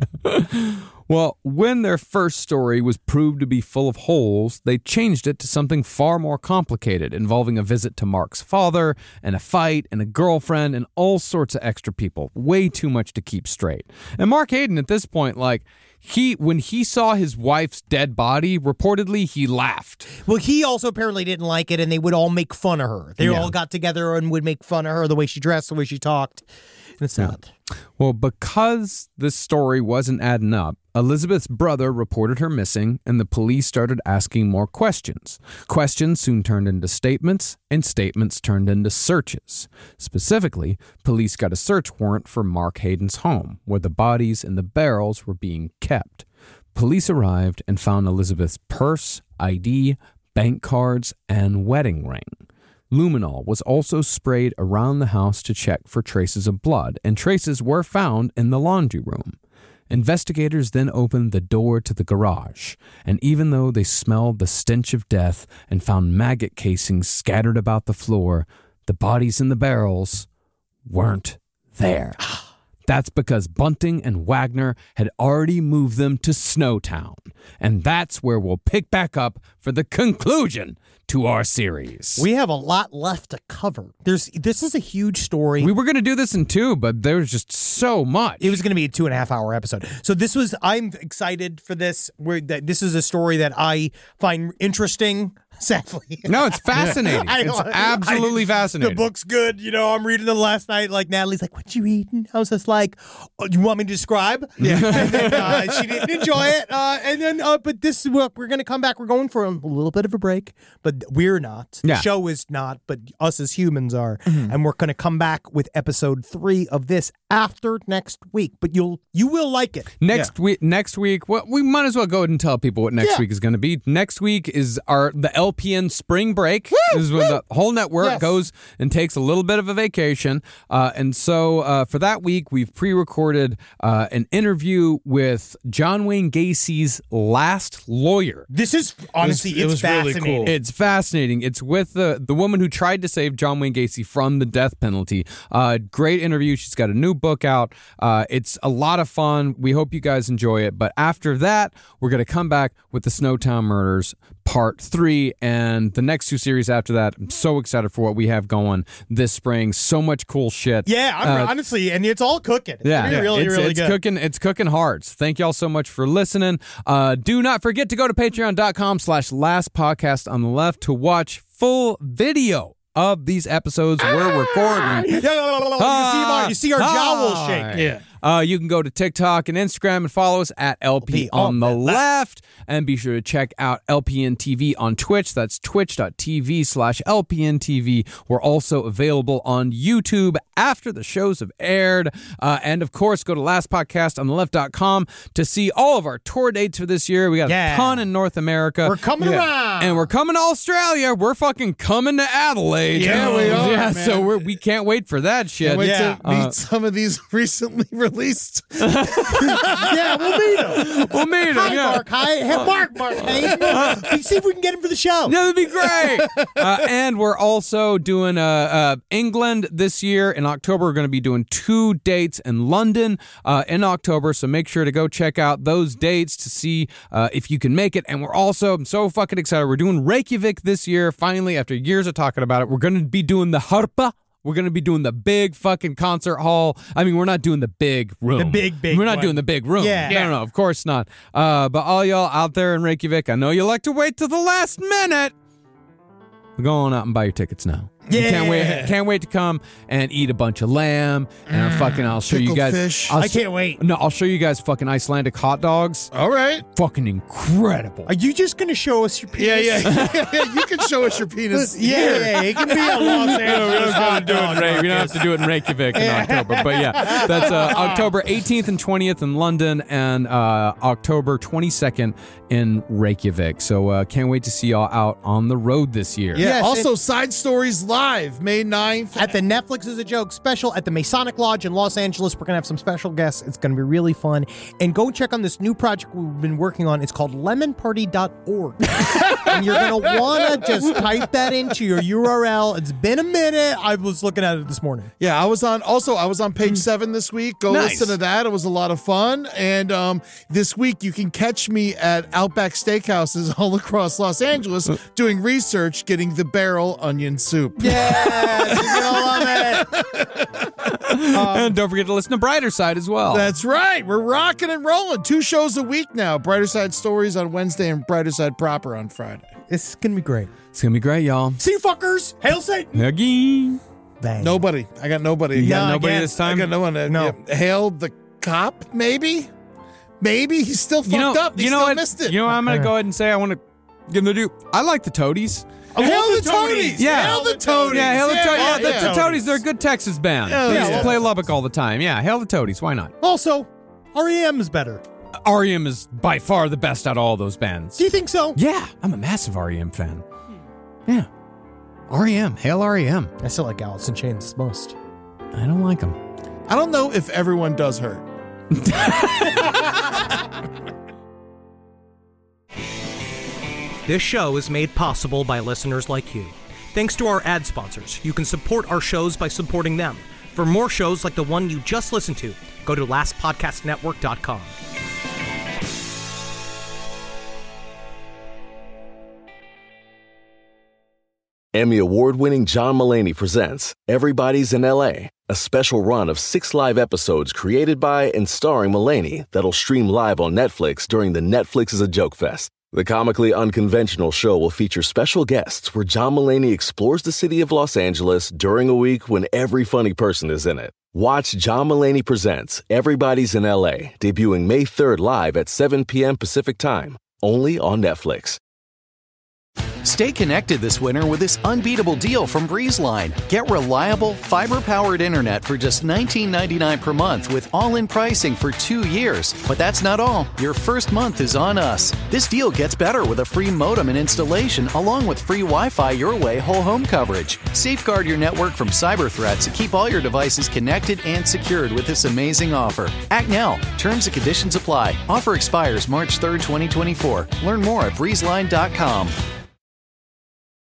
tools. Well, when their first story was proved to be full of holes, they changed it to something far more complicated, involving a visit to Mark's father, and a fight, and a girlfriend, and all sorts of extra people. Way too much to keep straight. And Mark Hayden, at this point, like, he when he saw his wife's dead body, reportedly, he laughed. Well, he also apparently didn't like it, and they would all make fun of her. They Yeah. all got together and would make fun of her, the way she dressed, the way she talked. And it's not. Well, because this story wasn't adding up, Elizabeth's brother reported her missing, and the police started asking more questions. Questions soon turned into statements, and statements turned into searches. Specifically, police got a search warrant for Mark Hayden's home, where the bodies and the barrels were being kept. Police arrived and found Elizabeth's purse, I D, bank cards, and wedding ring. Luminol was also sprayed around the house to check for traces of blood, and traces were found in the laundry room. Investigators then opened the door to the garage, and even though they smelled the stench of death and found maggot casings scattered about the floor, the bodies in the barrels weren't there. That's because Bunting and Wagner had already moved them to Snowtown, and that's where we'll pick back up for the conclusion to our series. We have a lot left to cover. There's This is a huge story. We were going to do this in two, but there's just so much. It was going to be a two and a half hour episode. So this was, I'm excited for this. We're, that this is a story that I find interesting. Sadly. No, it's fascinating. I- It's I- absolutely I- fascinating. The book's good. You know, I'm reading it last night. Like, Natalie's like, what you reading? I was just like, oh, you want me to describe? Yeah. And then, uh, she didn't enjoy it. Uh, and then, uh, but this is what we're going to come back. We're going for a little bit of a break, but we're not. The Yeah. show is not, but us as humans are. Mm-hmm. And we're going to come back with episode three of this after next week. But you'll, you will like it. Next week, next week, well, we might as well go ahead and tell people what next Yeah. week is going to be. Next week is our the L P N spring break. Woo, this is when woo. the whole network Yes. goes and takes a little bit of a vacation. Uh, and so uh, for that week, we've pre-recorded uh, an interview with John Wayne Gacy's last lawyer. This is honestly, it was it's really fascinating. cool. It's fascinating. It's with the the woman who tried to save John Wayne Gacy from the death penalty. Uh, great interview. She's got a new book out. Uh, it's a lot of fun. We hope you guys enjoy it. But after that, we're going to come back with the Snowtown Murders Part three and the next two series after that. I'm so excited for what we have going this spring. So much cool shit. Yeah, I'm, Uh, honestly, and it's all cooking. It's yeah, gonna be really, it's, really it's good. cooking. It's cooking hearts. Thank y'all so much for listening. Uh, do not forget to go to patreon.com slash last podcast on the left to watch full video of these episodes we're recording. Yeah, you, see my, you see our jowls Hi. shake. Yeah. Uh, you can go to TikTok and Instagram and follow us at L P on the left. And be sure to check out L P N T V on Twitch. That's twitch.tv slash LPNTV. We're also available on YouTube after the shows have aired. Uh, and of course, go to last podcast on the left dot com to see all of our tour dates for this year. We got Yeah. a ton in North America. We're coming around. And we're coming to Australia. We're fucking coming to Adelaide. Yeah, we are, Yeah, man. so we're, we can't wait for that shit. Can't wait Yeah. to meet Uh, some of these recently released. Yeah, we'll meet him. We'll meet 'em, Hi, yeah. Mark. Hi, hey, Mark. Mark. Hey, let's see if we can get him for the show. Yeah, that'd be great. uh, and we're also doing uh, uh, England this year. In October, we're going to be doing two dates in London uh, in October. So make sure to go check out those dates to see uh, if you can make it. And we're also, I'm so fucking excited. We're doing Reykjavik this year. Finally, after years of talking about it, we're going to be doing the Harpa. We're going to be doing the big fucking concert hall. I mean, we're not doing the big room. The big, big We're not one. doing the big room. Yeah. No, no, no, of course not. Uh, but all y'all out there in Reykjavik, I know you like to wait till the last minute. Go on out and buy your tickets now. You Yeah. Can't wait, can't wait to come and eat a bunch of lamb. And I'm fucking, I'll show you Pickled guys. fish. I'll I sh- can't wait. No, I'll show you guys fucking Icelandic hot dogs. All right. Fucking incredible. Are you just going to show us your penis? Yeah, yeah, yeah. You can show us your penis. Yeah, here. yeah, it can be a Los Angeles hot dog. We don't have to do it in Reykjavik in October. But yeah, that's uh, October eighteenth and twentieth in London and uh, October twenty-second in Reykjavik. So uh, can't wait to see y'all out on the road this year. Yeah. Yes, also, Side Stories Live, May ninth. At the Netflix is a Joke special at the Masonic Lodge in Los Angeles. We're going to have some special guests. It's going to be really fun. And go check on this new project we've been working on. It's called lemon party dot org. And you're going to want to just type that into your U R L. It's been a minute. I was looking at it this morning. Yeah, I was on. Also, I was on page seven this week. Go Nice. listen to that. It was a lot of fun. And um, this week, you can catch me at Outback Steakhouses all across Los Angeles doing research, getting the barrel onion soup. Yes, you're going to love it. And don't forget to listen to Brighter Side as well. That's right. We're rocking and rolling. Two shows a week now. Brighter Side Stories on Wednesday and Brighter Side Proper on Friday. It's going to be great. It's going to be great, y'all. See you fuckers. Hail Satan. Again. Bang. Nobody. I got nobody. You got No, nobody again. this I time? got no one. Uh, No. yeah. Hail the cop, maybe? Maybe. He's still fucked You know, up. He you know still what? missed it. You know what? I'm going to go ahead and say I want to give them do. I like the Toadies. Oh, Hail the Toadies. Yeah. Hail the Toadies. Yeah, Hail the, to- yeah, the, yeah. the Toadies. They're a good Texas band. Hell they used yeah. to play Lubbock all the time. Yeah, Hail the Toadies. Why not? Also, R E M is better. R E M is by far the best out of all those bands. Do you think so? Yeah, I'm a massive R E M fan. Yeah. R E M. Hail R E M. I still like Alice in Chains the most. I don't like them. I don't know if everyone does hurt. This show is made possible by listeners like you. Thanks to our ad sponsors, you can support our shows by supporting them. For more shows like the one you just listened to, go to last podcast network dot com. Emmy award-winning John Mulaney presents Everybody's in L A, a special run of six live episodes created by and starring Mulaney that'll stream live on Netflix during the Netflix is a Joke Fest. The comically unconventional show will feature special guests where John Mulaney explores the city of Los Angeles during a week when every funny person is in it. Watch John Mulaney Presents Everybody's in L A, debuting May third live at seven p.m. Pacific Time, only on Netflix. Stay connected this winter with this unbeatable deal from BreezeLine. Get reliable, fiber-powered internet for just nineteen ninety-nine per month with all-in pricing for two years. But that's not all. Your first month is on us. This deal gets better with a free modem and installation along with free Wi-Fi Your Way whole home coverage. Safeguard your network from cyber threats and keep all your devices connected and secured with this amazing offer. Act now. Terms and conditions apply. Offer expires March third, twenty twenty-four. Learn more at breezeline dot com.